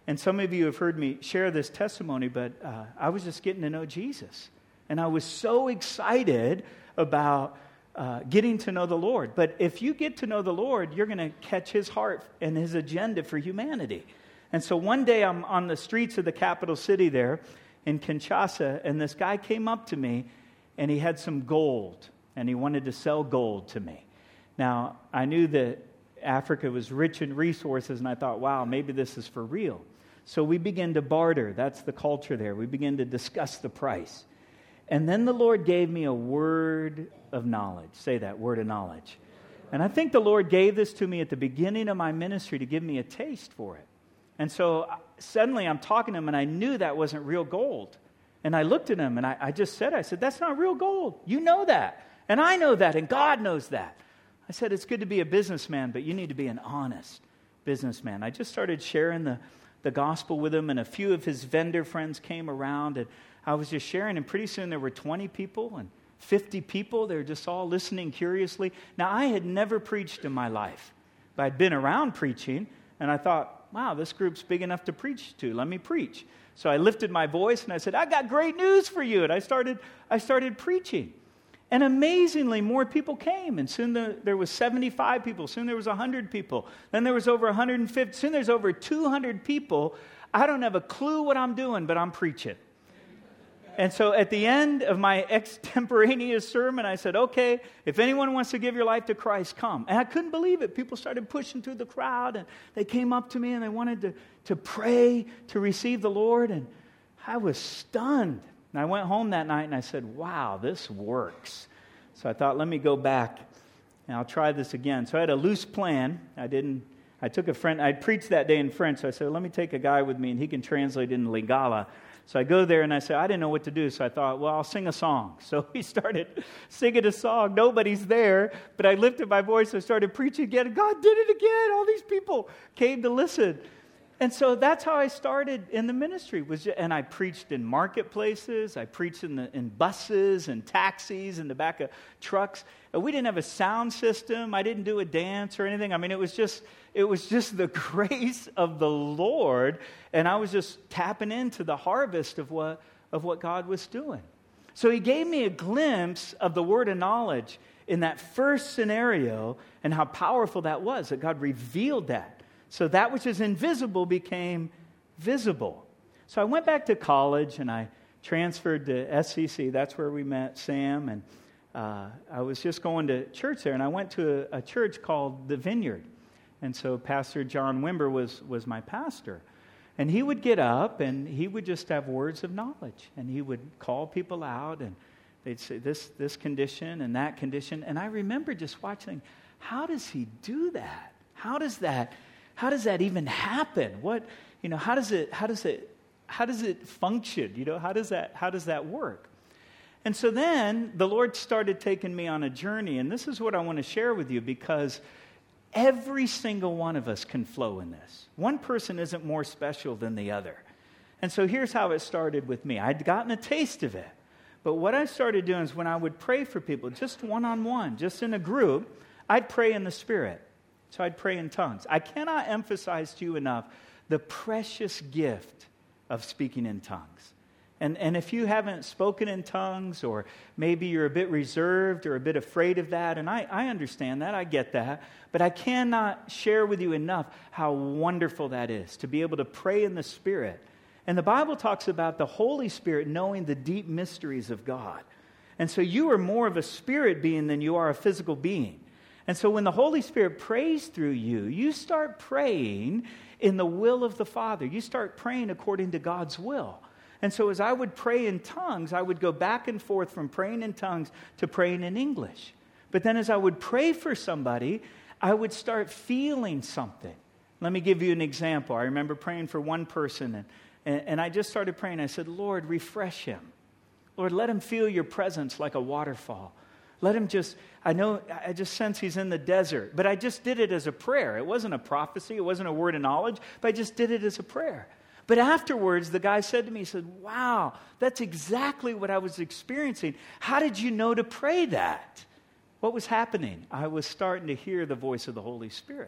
And some of you have heard me share this testimony, but uh, I was just getting to know Jesus. And I was so excited about uh, getting to know the Lord. But if you get to know the Lord, you're going to catch his heart and his agenda for humanity. And so one day I'm on the streets of the capital city there in Kinshasa, and this guy came up to me, and he had some gold, and he wanted to sell gold to me. Now, I knew that Africa was rich in resources, and I thought, wow, maybe this is for real. So we began to barter. That's the culture there. We began to discuss the price. And then the Lord gave me a word of knowledge. Say that, word of knowledge. And I think the Lord gave this to me at the beginning of my ministry to give me a taste for it. And so suddenly I'm talking to him, and I knew that wasn't real gold. And I looked at him, and I, I just said, I said, that's not real gold. You know that. And I know that, and God knows that. I said, it's good to be a businessman, but you need to be an honest businessman. I just started sharing the, the gospel with him, and a few of his vendor friends came around, and I was just sharing, and pretty soon there were twenty people and fifty people. They were just all listening curiously. Now, I had never preached in my life, but I'd been around preaching, and I thought, wow, this group's big enough to preach to. Let me preach. So I lifted my voice, and I said, I got great news for you. And I started, I started preaching. And amazingly, more people came. And soon the, there was seventy-five people. Soon there was one hundred people. Then there was over one hundred fifty. Soon there's over two hundred people. I don't have a clue what I'm doing, but I'm preaching. And so at the end of my extemporaneous sermon, I said, okay, if anyone wants to give your life to Christ, come. And I couldn't believe it. People started pushing through the crowd, and they came up to me, and they wanted to, to pray, to receive the Lord. And I was stunned. And I went home that night, and I said, wow, this works. So I thought, let me go back, and I'll try this again. So I had a loose plan. I didn't, I took a friend, I'd preached that day in French, so I said, let me take a guy with me, and he can translate in Lingala. So I go there, and I said, I didn't know what to do, so I thought, well, I'll sing a song. So we started singing a song. Nobody's there, but I lifted my voice, I started preaching again, and God did it again. All these people came to listen. And so that's how I started in the ministry. Was just, and I preached in marketplaces. I preached in the in buses and taxis in the back of trucks. And we didn't have a sound system. I didn't do a dance or anything. I mean, it was just it was just the grace of the Lord, and I was just tapping into the harvest of what of what God was doing. So He gave me a glimpse of the word of knowledge in that first scenario, and how powerful that was. That God revealed that. So that which is invisible became visible. So I went back to college, and I transferred to S C C. That's where we met Sam. And uh, I was just going to church there, and I went to a, a church called The Vineyard. And so Pastor John Wimber was, was my pastor. And he would get up, and he would just have words of knowledge. And he would call people out, and they'd say this, this condition and that condition. And I remember just watching, how does he do that? How does that How does that even happen? What, you know, how does it, how does it, how does it function? You know, how does that, how does that work? And so then the Lord started taking me on a journey, and this is what I want to share with you, because every single one of us can flow in this. One person isn't more special than the other. And so here's how it started with me. I'd gotten a taste of it. But what I started doing is when I would pray for people, just one-on-one, just in a group, I'd pray in the Spirit. So I'd pray in tongues. I cannot emphasize to you enough the precious gift of speaking in tongues. And, and if you haven't spoken in tongues, or maybe you're a bit reserved or a bit afraid of that, and I, I understand that, I get that, but I cannot share with you enough how wonderful that is, to be able to pray in the Spirit. And the Bible talks about the Holy Spirit knowing the deep mysteries of God. And so you are more of a spirit being than you are a physical being. And so when the Holy Spirit prays through you, you start praying in the will of the Father. You start praying according to God's will. And so as I would pray in tongues, I would go back and forth from praying in tongues to praying in English. But then as I would pray for somebody, I would start feeling something. Let me give you an example. I remember praying for one person, and, and, and I just started praying. I said, Lord, refresh him. Lord, let him feel your presence like a waterfall. Let him just, I know, I just sense he's in the desert. But I just did it as a prayer. It wasn't a prophecy. It wasn't a word of knowledge. But I just did it as a prayer. But afterwards, the guy said to me, he said, wow, that's exactly what I was experiencing. How did you know to pray that? What was happening? I was starting to hear the voice of the Holy Spirit.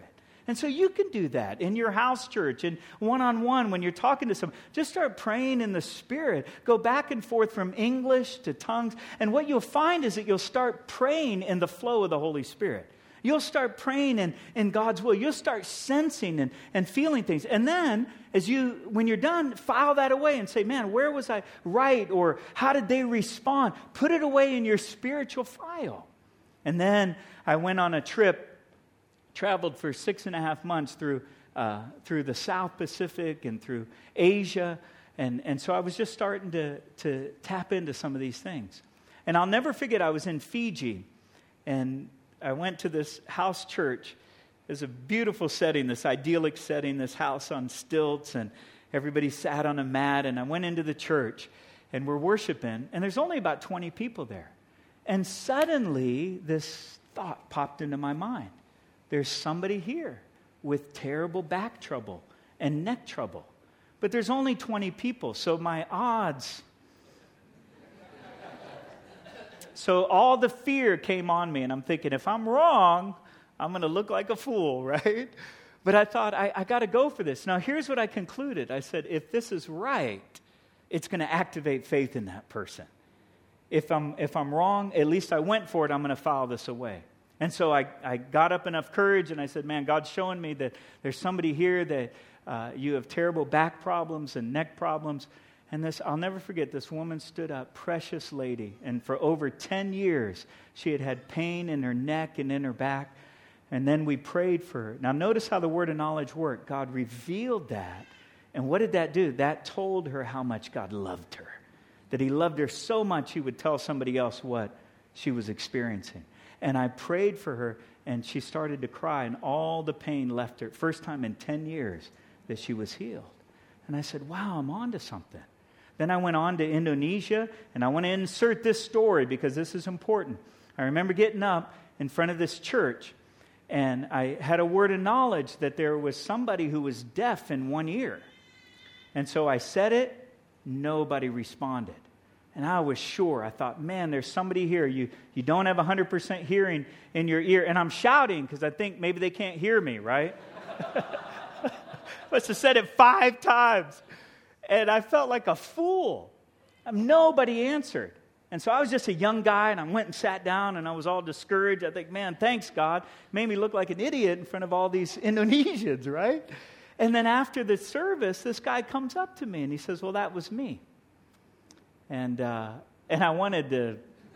And so you can do that in your house church and one-on-one when you're talking to someone. Just start praying in the Spirit. Go back and forth from English to tongues. And what you'll find is that you'll start praying in the flow of the Holy Spirit. You'll start praying in, in God's will. You'll start sensing and, and feeling things. And then, as you, when you're done, file that away and say, man, where was I right? Or how did they respond? Put it away in your spiritual file. And then I went on a trip, traveled for six and a half months through uh, through the South Pacific and through Asia. And, and so I was just starting to, to tap into some of these things. And I'll never forget, I was in Fiji, and I went to this house church. It was a beautiful setting, this idyllic setting, this house on stilts, and everybody sat on a mat. And I went into the church, and we're worshiping, and there's only about twenty people there. And suddenly, this thought popped into my mind. There's somebody here with terrible back trouble and neck trouble. But there's only twenty people, so my odds... So all the fear came on me, and I'm thinking, if I'm wrong, I'm going to look like a fool, right? But I thought, I, I got to go for this. Now, here's what I concluded. I said, if this is right, it's going to activate faith in that person. If I'm if I'm wrong, at least I went for it. I'm going to file this away. And so I, I got up enough courage, and I said, man, God's showing me that there's somebody here that uh, you have terrible back problems and neck problems. And this, I'll never forget, this woman stood up, precious lady, and for over ten years, she had had pain in her neck and in her back, and then we prayed for her. Now notice how the word of knowledge worked. God revealed that, and what did that do? That told her how much God loved her, that He loved her so much He would tell somebody else what she was experiencing. And I prayed for her, and she started to cry, and all the pain left her. First time in ten years that she was healed. And I said, wow, I'm on to something. Then I went on to Indonesia, and I want to insert this story because this is important. I remember getting up in front of this church, and I had a word of knowledge that there was somebody who was deaf in one ear. And so I said it, nobody responded. And I was sure, I thought, man, there's somebody here. You, you don't have one hundred percent hearing in your ear. And I'm shouting because I think maybe they can't hear me, right? Must have said it five times. And I felt like a fool. Nobody answered. And so I was just a young guy, and I went and sat down, and I was all discouraged. I think, man, thanks, God. Made me look like an idiot in front of all these Indonesians, right? And then after the service, this guy comes up to me, and he says, well, that was me. And uh, and I wanted to,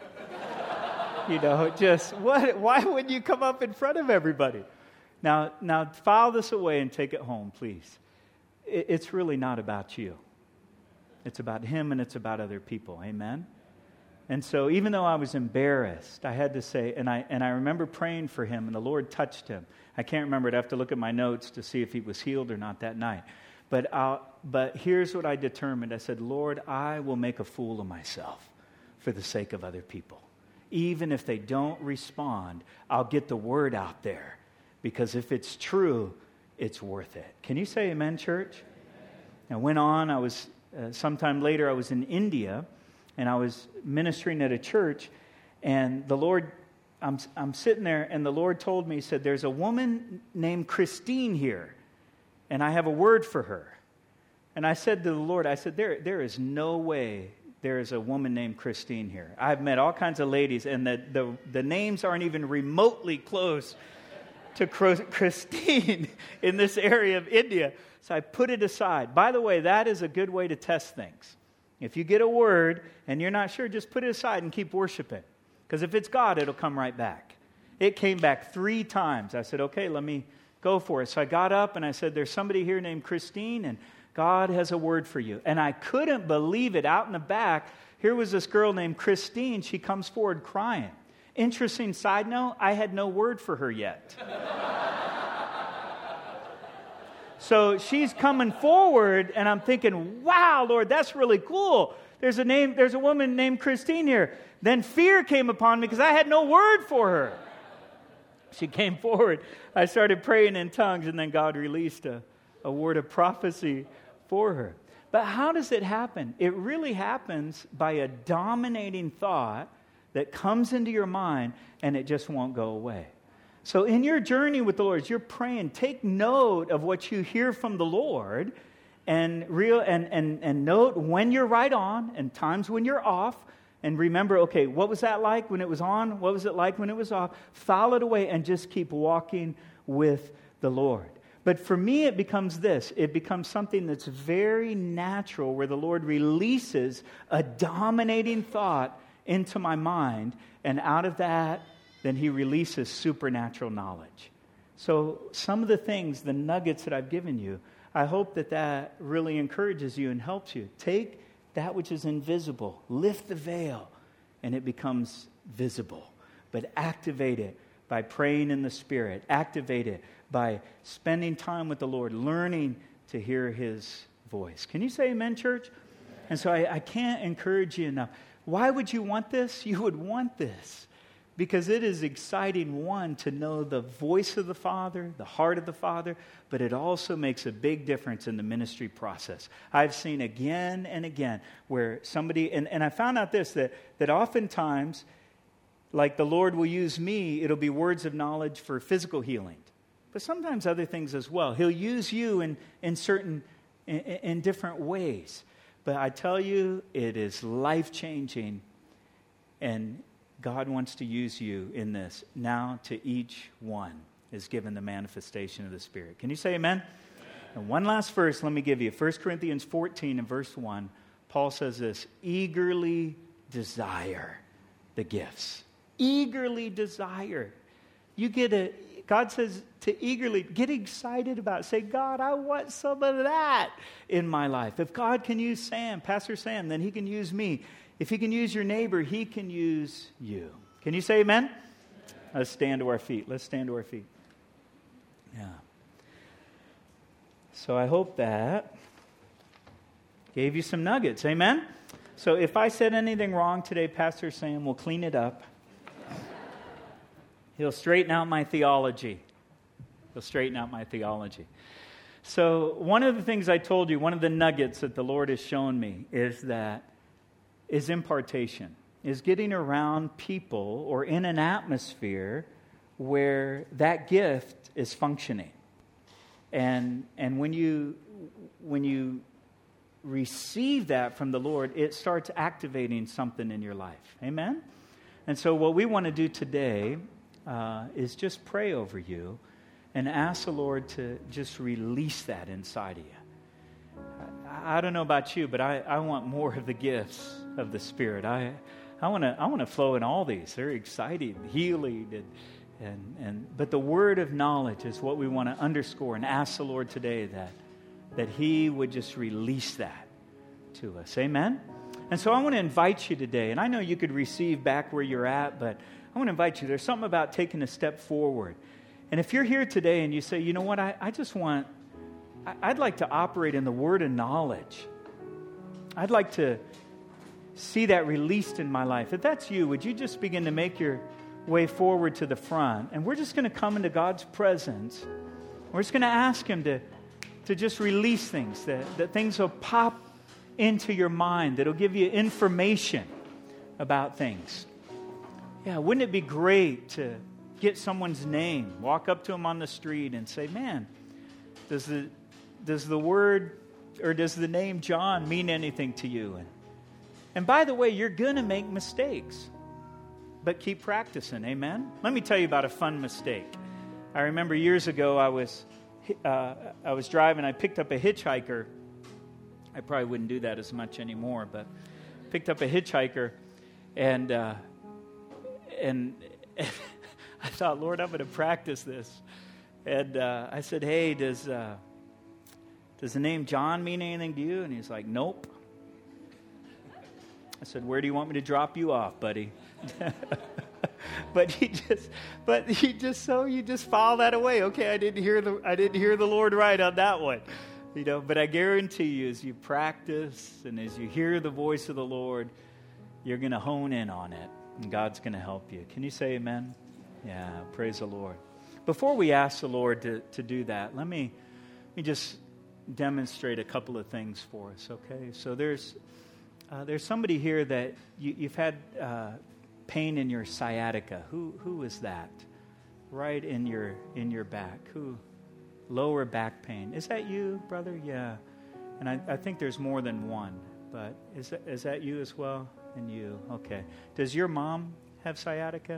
you know, just, what? Why wouldn't you come up in front of everybody? Now, now file this away and take it home, please. It, it's really not about you. It's about Him, and it's about other people. Amen? And so even though I was embarrassed, I had to say, and I and I remember praying for him, and the Lord touched him. I can't remember. I'd have to look at my notes to see if he was healed or not that night. But I'll, but here's what I determined. I said, Lord, I will make a fool of myself for the sake of other people. Even if they don't respond, I'll get the word out there. Because if it's true, it's worth it. Can you say amen, church? I went on. I was, uh, sometime later, I was in India, and I was ministering at a church, and the Lord, I'm, I'm sitting there, and the Lord told me, He said, there's a woman named Christine here, and I have a word for her. And I said to the Lord, I said, there, there is no way there is a woman named Christine here. I've met all kinds of ladies, and the, the, the names aren't even remotely close to Christine in this area of India. So I put it aside. By the way, that is a good way to test things. If you get a word and you're not sure, just put it aside and keep worshiping. Because if it's God, it'll come right back. It came back three times. I said, okay, let me go for it. So I got up and I said, there's somebody here named Christine, and God has a word for you. And I couldn't believe it. Out in the back, here was this girl named Christine. She comes forward crying. Interesting side note, I had no word for her yet. So she's coming forward, and I'm thinking, wow, Lord, that's really cool. There's a name, there's a woman named Christine here. Then fear came upon me because I had no word for her. She came forward. I started praying in tongues, and then God released a, a word of prophecy for her. But how does it happen? It really happens by a dominating thought that comes into your mind, and it just won't go away. So in your journey with the Lord, as you're praying, take note of what you hear from the Lord, and real and, and, and note when you're right on and times when you're off. And remember, okay, what was that like when it was on? What was it like when it was off? File it away and just keep walking with the Lord. But for me, it becomes this. It becomes something that's very natural, where the Lord releases a dominating thought into my mind, and out of that, then He releases supernatural knowledge. So some of the things, the nuggets that I've given you, I hope that that really encourages you and helps you. Take that which is invisible, lift the veil, and it becomes visible. But activate it by praying in the Spirit. Activate it by spending time with the Lord, learning to hear His voice. Can you say amen, church? And so I, I can't encourage you enough. Why would you want this? You would want this because it is exciting, one, to know the voice of the Father, the heart of the Father, but it also makes a big difference in the ministry process. I've seen again and again where somebody, and, and I found out this, that, that oftentimes, like the Lord will use me, it'll be words of knowledge for physical healing, but sometimes other things as well. He'll use you in, in certain, in, in different ways. But I tell you, it is life-changing, and God wants to use you in this. Now to each one is given the manifestation of the Spirit. Can you say amen? Amen. And one last verse let me give you. First Corinthians fourteen and verse one. Paul says this, eagerly desire the gifts. Eagerly desire. You get a, God says to eagerly, get excited about it. Say, God, I want some of that in my life. If God can use Sam, Pastor Sam, then He can use me. If He can use your neighbor, He can use you. Can you say amen? Amen. Let's stand to our feet. Let's stand to our feet. Yeah. So I hope that gave you some nuggets. Amen? So if I said anything wrong today, Pastor Sam will clean it up. He'll straighten out my theology. He'll straighten out my theology. So one of the things I told you, one of the nuggets that the Lord has shown me is that is impartation, is getting around people or in an atmosphere where that gift is functioning. And and when you when you receive that from the Lord, it starts activating something in your life. Amen? And so what we want to do today uh, is just pray over you and ask the Lord to just release that inside of you. I, I don't know about you, but I, I want more of the gifts of the Spirit. I I want to I want to flow in all these. They're exciting, healing, and and and but the word of knowledge is what we want to underscore and ask the Lord today that that He would just release that to us. Amen. And so I want to invite you today, and I know you could receive back where you're at, but I want to invite you. There's something about taking a step forward. And if you're here today and you say, you know what, I, I just want, I, I'd like to operate in the word of knowledge. I'd like to see that released in my life. If that's you, would you just begin to make your way forward to the front? And we're just going to come into God's presence. We're just going to ask Him to, to just release things, that, that things will pop into your mind, that'll give you information about things. Yeah, wouldn't it be great to get someone's name, walk up to them on the street and say, man, does the does the word or does the name John mean anything to you? And, and by the way, you're going to make mistakes, but keep practicing, amen? Let me tell you about a fun mistake. I remember years ago I was uh, I was driving, I picked up a hitchhiker. I probably wouldn't do that as much anymore, but picked up a hitchhiker and uh, and I thought, Lord, I'm going to practice this. And uh, I said, hey, does uh, does the name John mean anything to you? And he's like, nope. I said, where do you want me to drop you off, buddy? but he just, but he just, so you just file that away. Okay, I didn't hear the, I didn't hear the Lord right on that one. You know, but I guarantee you, as you practice and as you hear the voice of the Lord, you're going to hone in on it, and God's going to help you. Can you say amen? Yeah, praise the Lord. Before we ask the Lord to, to do that, let me, let me just demonstrate a couple of things for us, okay? So there's uh, there's somebody here that you, you've had uh, pain in your sciatica. Who Who is that? right in your in your back. Who? Lower back pain. Is that you, brother? Yeah. And I, I think there's more than one. But is that, is that you as well? And you. Okay. Does your mom have sciatica?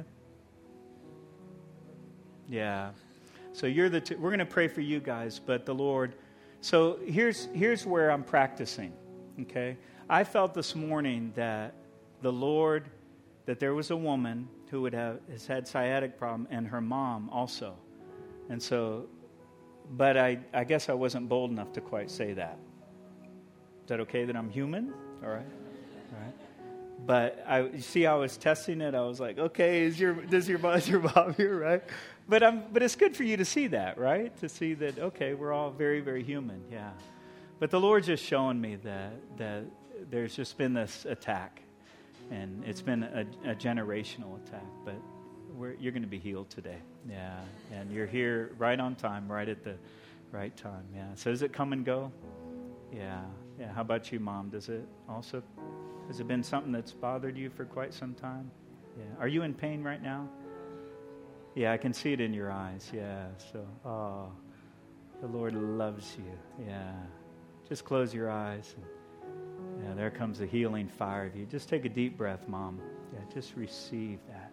Yeah. So you're the two. We're going to pray for you guys, but the Lord. So here's here's where I'm practicing. Okay. I felt this morning that the Lord, that there was a woman who would have has had sciatic problem, and her mom also. And so, but I I guess I wasn't bold enough to quite say that. Is that okay that I'm human? All right. All right. But I you see how I was testing it. I was like, okay, is your does your is your mom here, right? But I'm but it's good for you to see that, right? To see that, okay, we're all very, very human, yeah. But the Lord's just showing me that that there's just been this attack, and it's been a, a generational attack. But we're, you're going to be healed today, yeah. And you're here right on time, right at the right time, yeah. So does it come and go? Yeah, yeah. How about you, Mom? Does it also? Has it been something that's bothered you for quite some time? Yeah. Are you in pain right now? Yeah, I can see it in your eyes. Yeah. So, oh, the Lord loves you. Yeah. Just close your eyes. And, yeah, there comes the healing fire of you. Just take a deep breath, Mom. Yeah, just receive that.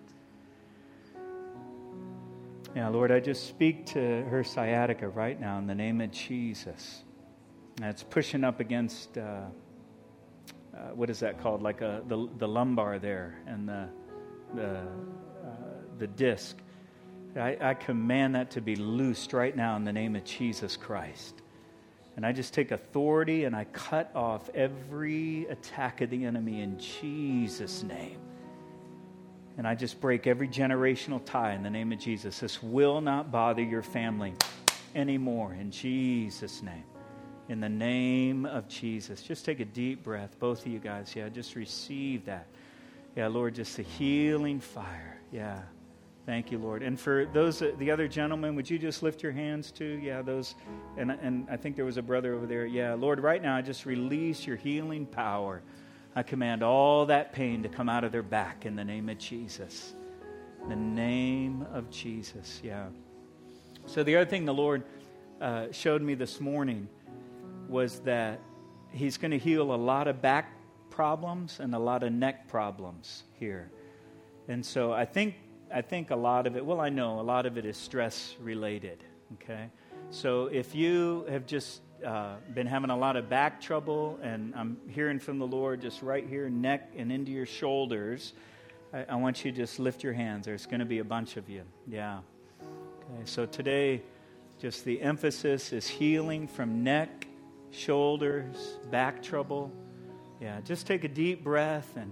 Yeah, Lord, I just speak to her sciatica right now in the name of Jesus. And it's pushing up against, uh, uh, what is that called? Like a, the the lumbar there and the the uh, the disc. I, I command that to be loosed right now in the name of Jesus Christ. And I just take authority and I cut off every attack of the enemy in Jesus' name. And I just break every generational tie in the name of Jesus. This will not bother your family anymore in Jesus' name. In the name of Jesus. Just take a deep breath, both of you guys. Yeah, just receive that. Yeah, Lord, just the healing fire. Yeah. Thank you, Lord. And for those, uh, the other gentlemen, would you just lift your hands too? Yeah, those, and and I think there was a brother over there. Yeah, Lord, right now I just release your healing power. I command all that pain to come out of their back in the name of Jesus. In the name of Jesus, yeah. So the other thing the Lord uh, showed me this morning was that He's going to heal a lot of back problems and a lot of neck problems here. And so I think I think a lot of it, well, I know a lot of it is stress related, okay? So if you have just uh, been having a lot of back trouble, and I'm hearing from the Lord just right here, neck and into your shoulders, I, I want you to just lift your hands. There's going to be a bunch of you, yeah. Okay, so today, just the emphasis is healing from neck, shoulders, back trouble. Yeah, just take a deep breath and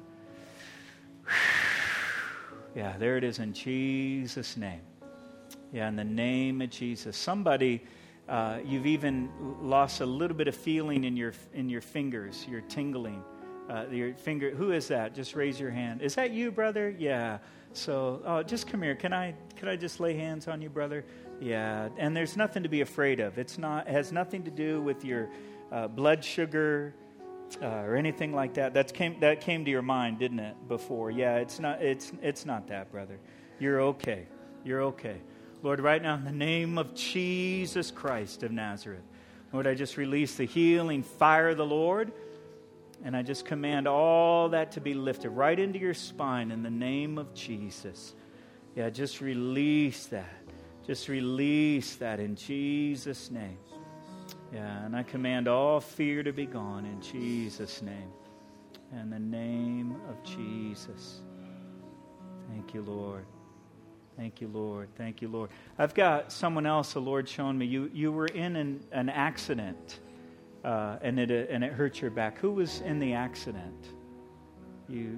yeah, there it is in Jesus' name. Yeah, in the name of Jesus. Somebody, uh, you've even lost a little bit of feeling in your in your fingers. You're tingling. Uh, your finger. Who is that? Just raise your hand. Is that you, brother? Yeah. So, oh, just come here. Can I can I just lay hands on you, brother? Yeah. And there's nothing to be afraid of. It's not. It has nothing to do with your uh, blood sugar. Uh, or anything like that. That came that came to your mind, didn't it? Before, yeah. It's not. It's it's not that, brother. You're okay. You're okay. Lord, right now in the name of Jesus Christ of Nazareth, Lord, I just release the healing fire of the Lord, and I just command all that to be lifted right into your spine in the name of Jesus. Yeah, just release that. Just release that in Jesus' name. Yeah, and I command all fear to be gone in Jesus' name. In the name of Jesus. Thank you, Lord. Thank you, Lord. Thank you, Lord. I've got someone else the Lord's shown me. You you were in an, an accident, uh, and it uh, and it hurt your back. Who was in the accident? You.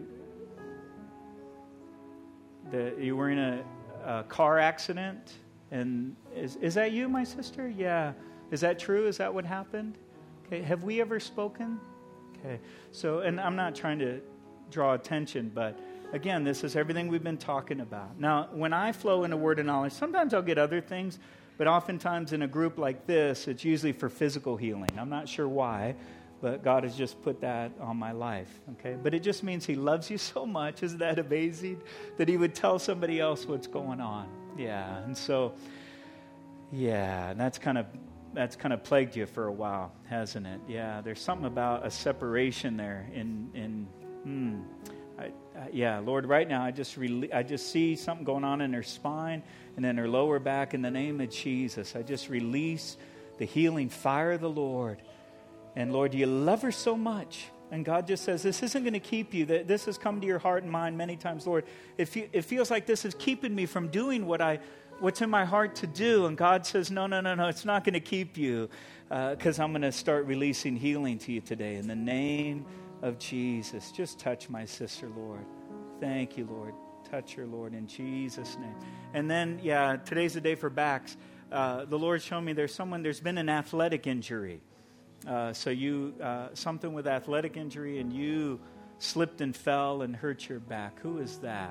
The you were in a, a car accident, and is is that you, my sister? Yeah. Is that true? Is that what happened? Okay. Have we ever spoken? Okay. So, and I'm not trying to draw attention, but again, this is everything we've been talking about. Now, when I flow in a word of knowledge, sometimes I'll get other things, but oftentimes in a group like this, it's usually for physical healing. I'm not sure why, but God has just put that on my life. Okay. But it just means He loves you so much. Isn't that amazing? That He would tell somebody else what's going on. Yeah, and so, yeah, and that's kind of that's kind of plagued you for a while, hasn't it? Yeah, there's something about a separation there. In in, hmm, I, I, yeah, Lord, right now I just rele- I just see something going on in her spine and in her lower back. In the name of Jesus, I just release the healing fire of the Lord. And Lord, you love her so much. And God just says, this isn't going to keep you. That This has come to your heart and mind many times, Lord. It, fe- it feels like this is keeping me from doing what I, what's in my heart to do. And God says, no, no, no, no, it's not going to keep you, because uh, I'm going to start releasing healing to you today. In the name of Jesus, just touch my sister, Lord. Thank you, Lord. Touch her, Lord, in Jesus' name. And then, yeah, today's the day for backs. Uh, the Lord showed me there's someone, there's been an athletic injury. Uh, so you, uh, something with athletic injury, and you slipped and fell and hurt your back. Who is that?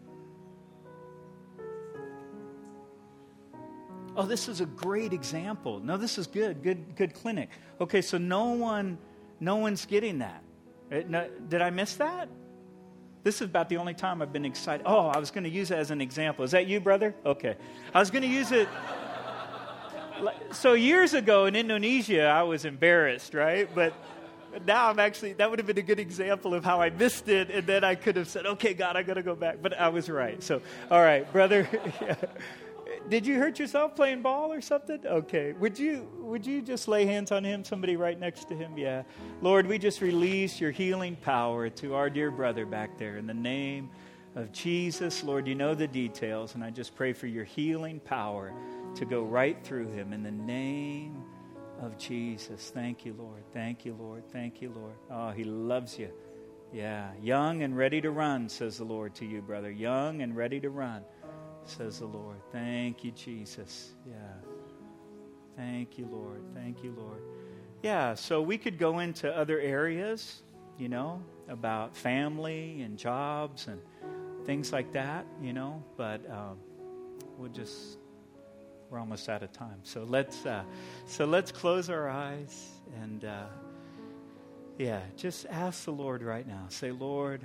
Oh, this is a great example. No, this is good. Good, good clinic. Okay, so no one, no one's getting that. It, no, did I miss that? This is about the only time I've been excited. Oh, I was going to use it as an example. Is that you, brother? Okay. I was going to use it. So years ago in Indonesia, I was embarrassed, right? But now I'm actually, that would have been a good example of how I missed it, and then I could have said, okay, God, I got to go back. But I was right. So, all right, brother. Yeah. Did you hurt yourself playing ball or something? Okay. Would you would you just lay hands on him, somebody right next to him? Yeah. Lord, we just release your healing power to our dear brother back there in the name of Jesus. Lord, you know the details, and I just pray for your healing power to go right through him in the name of Jesus. Thank you, Lord. Thank you, Lord. Thank you, Lord. Oh, he loves you. Yeah. Young and ready to run, says the Lord to you, brother. Young and ready to run, says the Lord. Thank you, Jesus. Yeah. Thank you, Lord. Thank you, Lord. Yeah, so we could go into other areas, you know, about family and jobs and things like that, you know, but um, we'll just... We're almost out of time, so let's uh, so let's close our eyes and uh, yeah, just ask the Lord right now. Say, Lord,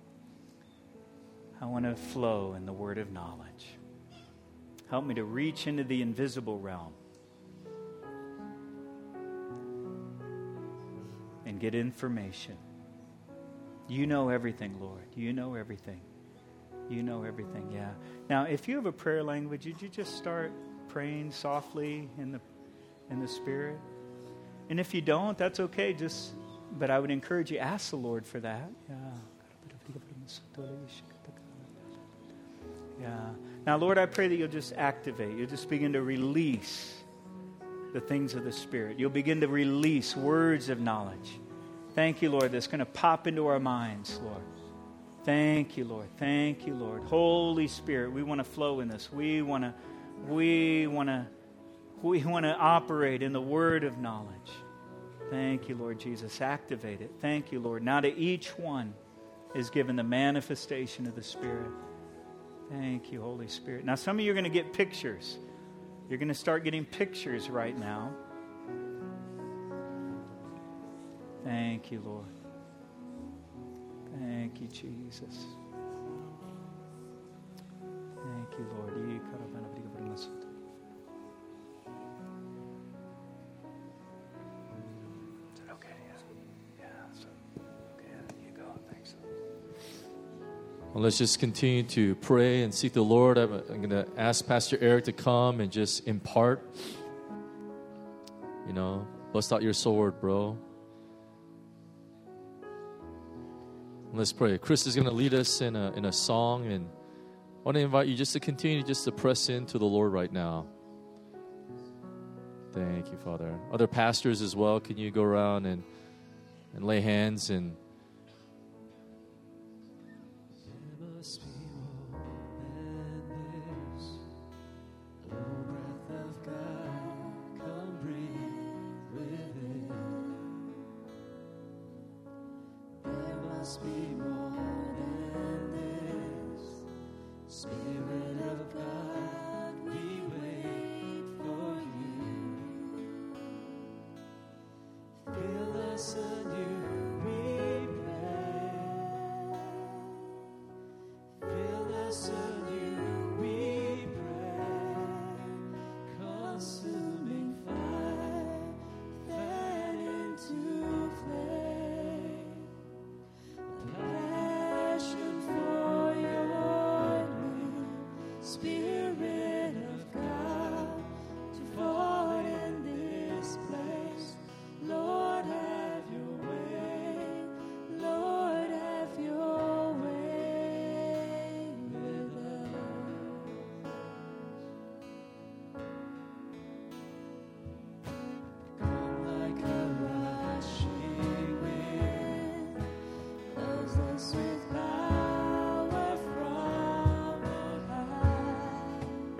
I want to flow in the word of knowledge. Help me to reach into the invisible realm and get information. You know everything, Lord. You know everything. You know everything. Yeah. Now, if you have a prayer language, would you just start praying softly in the in the Spirit? And if you don't, that's okay. Just, but I would encourage you, ask the Lord for that. Yeah. Yeah. Now, Lord, I pray that you'll just activate. You'll just begin to release the things of the Spirit. You'll begin to release words of knowledge. Thank you, Lord, that's going to pop into our minds, Lord. Thank you, Lord. Thank you, Lord. Holy Spirit, we want to flow in this. We want to We want to we want to operate in the word of knowledge. Thank you, Lord Jesus. Activate it. Thank you, Lord. Now to each one is given the manifestation of the Spirit. Thank you, Holy Spirit. Now some of you are going to get pictures. You're going to start getting pictures right now. Thank you, Lord. Thank you, Jesus. Thank you, Lord. Is it okay? Yeah. Yeah. So, okay. There you go. Thanks. Well, let's just continue to pray and seek the Lord. I'm, I'm going to ask Pastor Eric to come and just impart. You know, bust out your sword, bro. Let's pray. Chris is going to lead us in a in a song, and I want to invite you just to continue just to press into the Lord right now. Thank you, Father. Other pastors as well, can you go around and, and lay hands and Fill us anew, we Spirit of God, to fall in this place. Lord, have your way. Lord, have your way with us. Come like a rushing wind, clothe us with power from on high.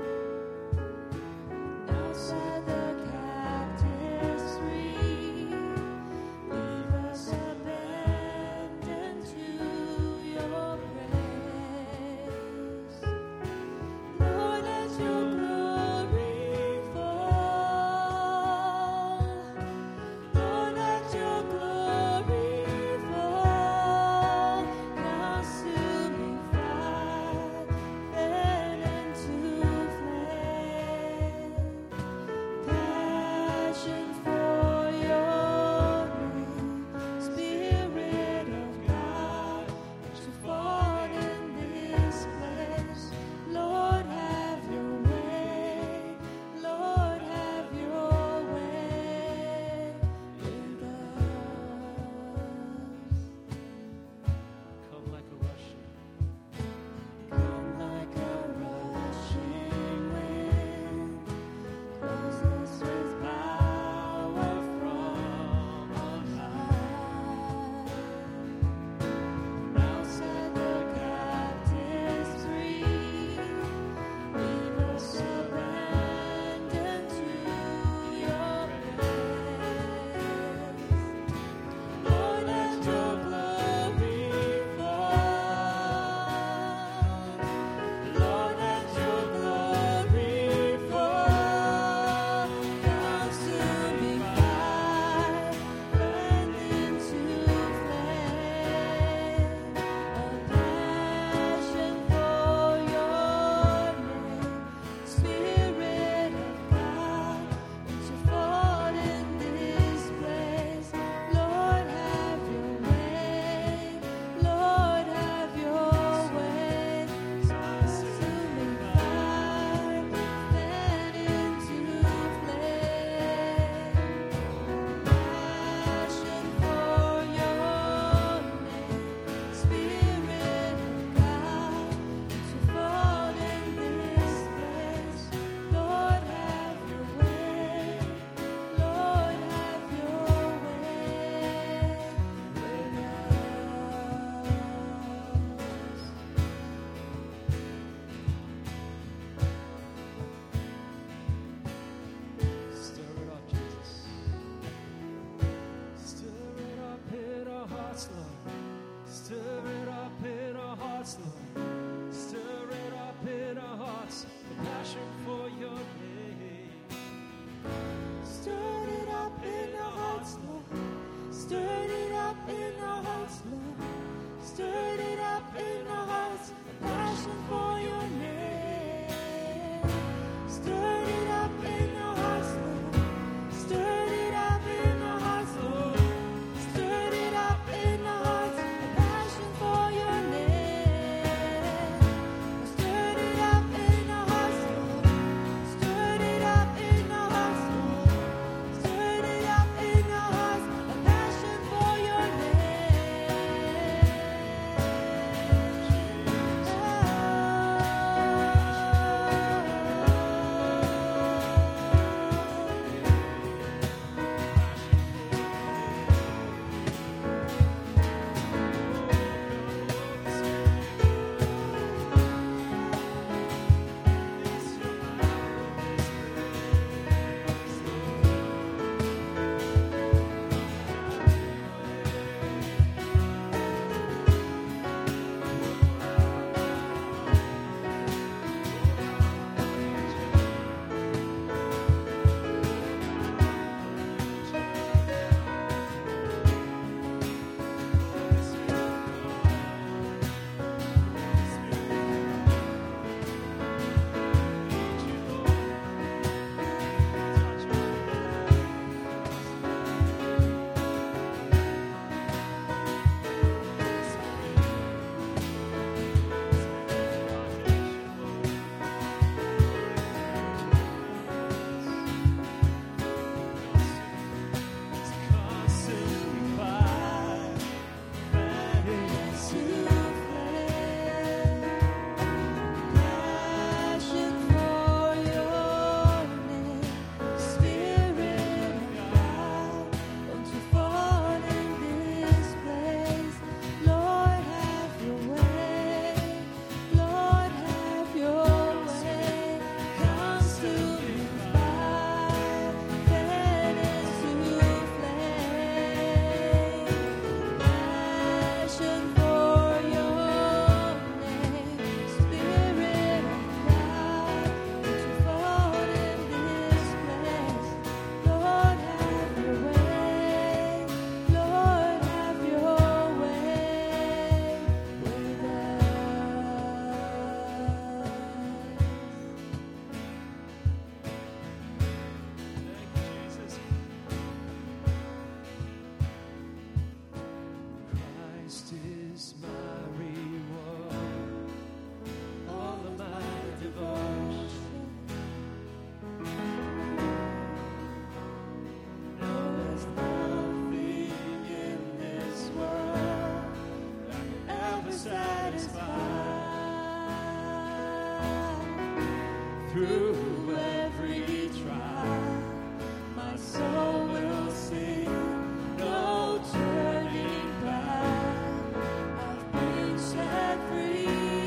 through every trial. My soul will sing, no turning back. I've been set free.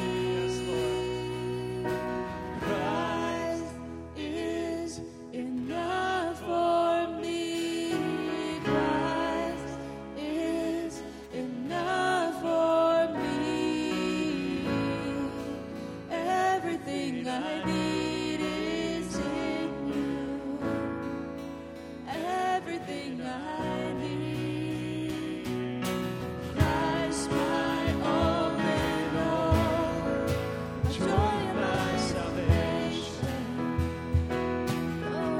Christ is enough for me. Christ is enough for me. Everything I need is in you. Everything I need. Christ, my all in all. Joy of my salvation. Oh,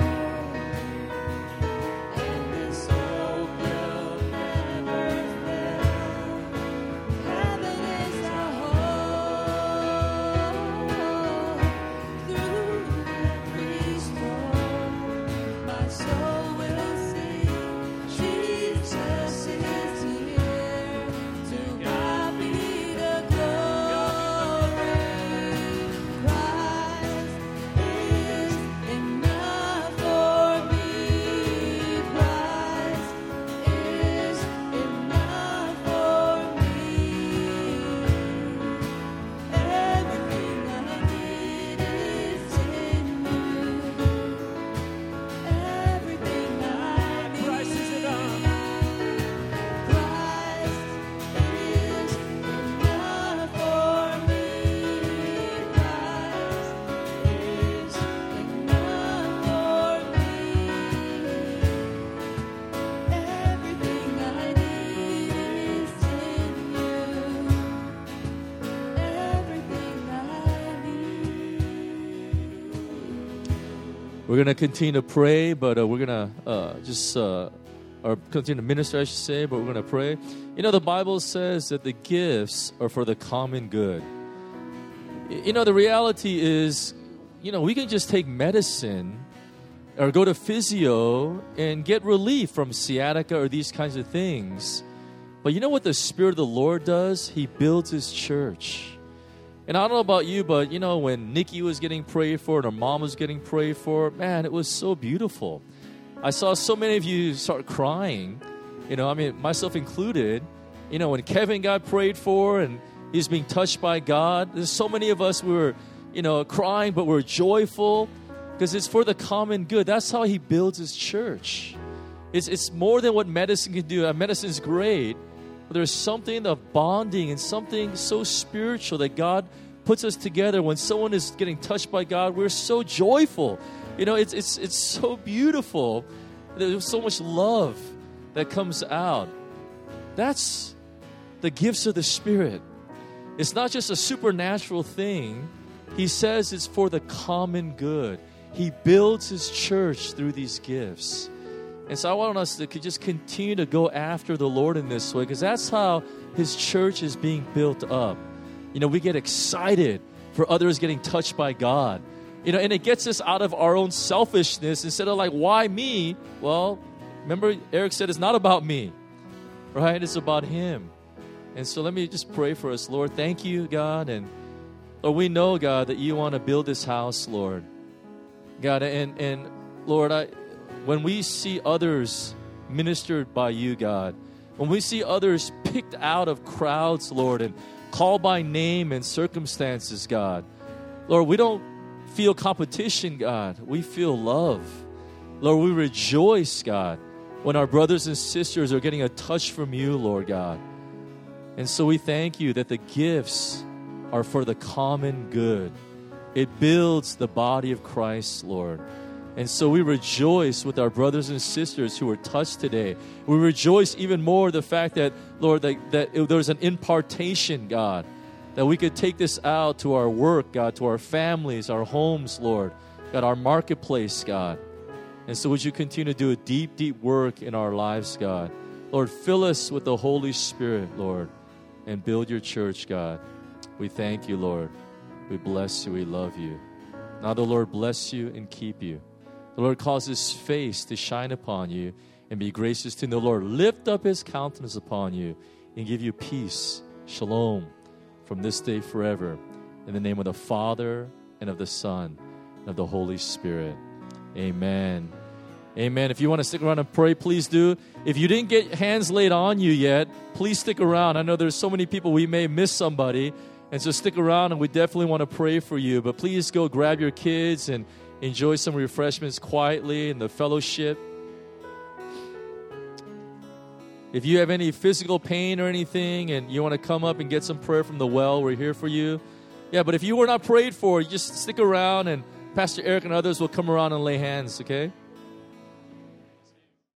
and this hope will never fail. Heaven is our home. Through every storm, my soul will sing. Jesus is here. To God be the glory. Christ is enough for me. Christ is enough for me. Everything I need is in you. Everything I need. Christ is enough. Christ is enough for me. Christ is enough for me. Everything I need is in you. Everything I need. We're going to continue to pray, but uh, we're going to uh, just, uh, or continue to minister, I should say, but we're going to pray. You know, the Bible says that the gifts are for the common good. Y- You know, the reality is, you know, we can just take medicine or go to physio and get relief from sciatica or these kinds of things. But you know what the Spirit of the Lord does? He builds His church. And I don't know about you, but you know, when Nikki was getting prayed for and her mom was getting prayed for, man, it was so beautiful. I saw so many of you start crying, you know, I mean, myself included. You know, when Kevin got prayed for and he's being touched by God, there's so many of us, we were, you know, crying, but we're joyful because it's for the common good. That's how He builds His church. It's, it's more than what medicine can do. Uh, medicine is great. But there's something of bonding and something so spiritual that God puts us together. When someone is getting touched by God, we're so joyful. You know, it's it's it's so beautiful. There's so much love that comes out. That's the gifts of the Spirit. It's not just a supernatural thing. He says it's for the common good. He builds His church through these gifts. And so I want us to just continue to go after the Lord in this way, because that's how His church is being built up. You know, we get excited for others getting touched by God. You know, and it gets us out of our own selfishness. Instead of like, why me? Well, remember Eric said it's not about me, right? It's about Him. And so let me just pray for us. Lord, thank you, God. And Lord, we know, God, that you want to build this house, Lord. God, and, and Lord, I... when we see others ministered by you, God, when we see others picked out of crowds, Lord, and called by name and circumstances, God, Lord, we don't feel competition, God. We feel love. Lord, we rejoice, God, when our brothers and sisters are getting a touch from you, Lord God. And so we thank you that the gifts are for the common good. It builds the body of Christ, Lord. And so we rejoice with our brothers and sisters who were touched today. We rejoice even more the fact that, Lord, that, that it, there's an impartation, God, that we could take this out to our work, God, to our families, our homes, Lord, God, our marketplace, God. And so would you continue to do a deep, deep work in our lives, God. Lord, fill us with the Holy Spirit, Lord, and build your church, God. We thank you, Lord. We bless you. We love you. Now the Lord bless you and keep you. The Lord cause His face to shine upon you and be gracious to you. The Lord lift up His countenance upon you and give you peace, shalom, from this day forever. In the name of the Father and of the Son of the Holy Spirit. Amen. Amen. If you want to stick around and pray, please do. If you didn't get hands laid on you yet, please stick around. I know there's so many people, we may miss somebody. And so stick around, and we definitely want to pray for you. But please go grab your kids and enjoy some refreshments quietly in the fellowship. If you have any physical pain or anything and you want to come up and get some prayer from the well, we're here for you. Yeah, but if you were not prayed for, you just stick around, and Pastor Eric and others will come around and lay hands, okay?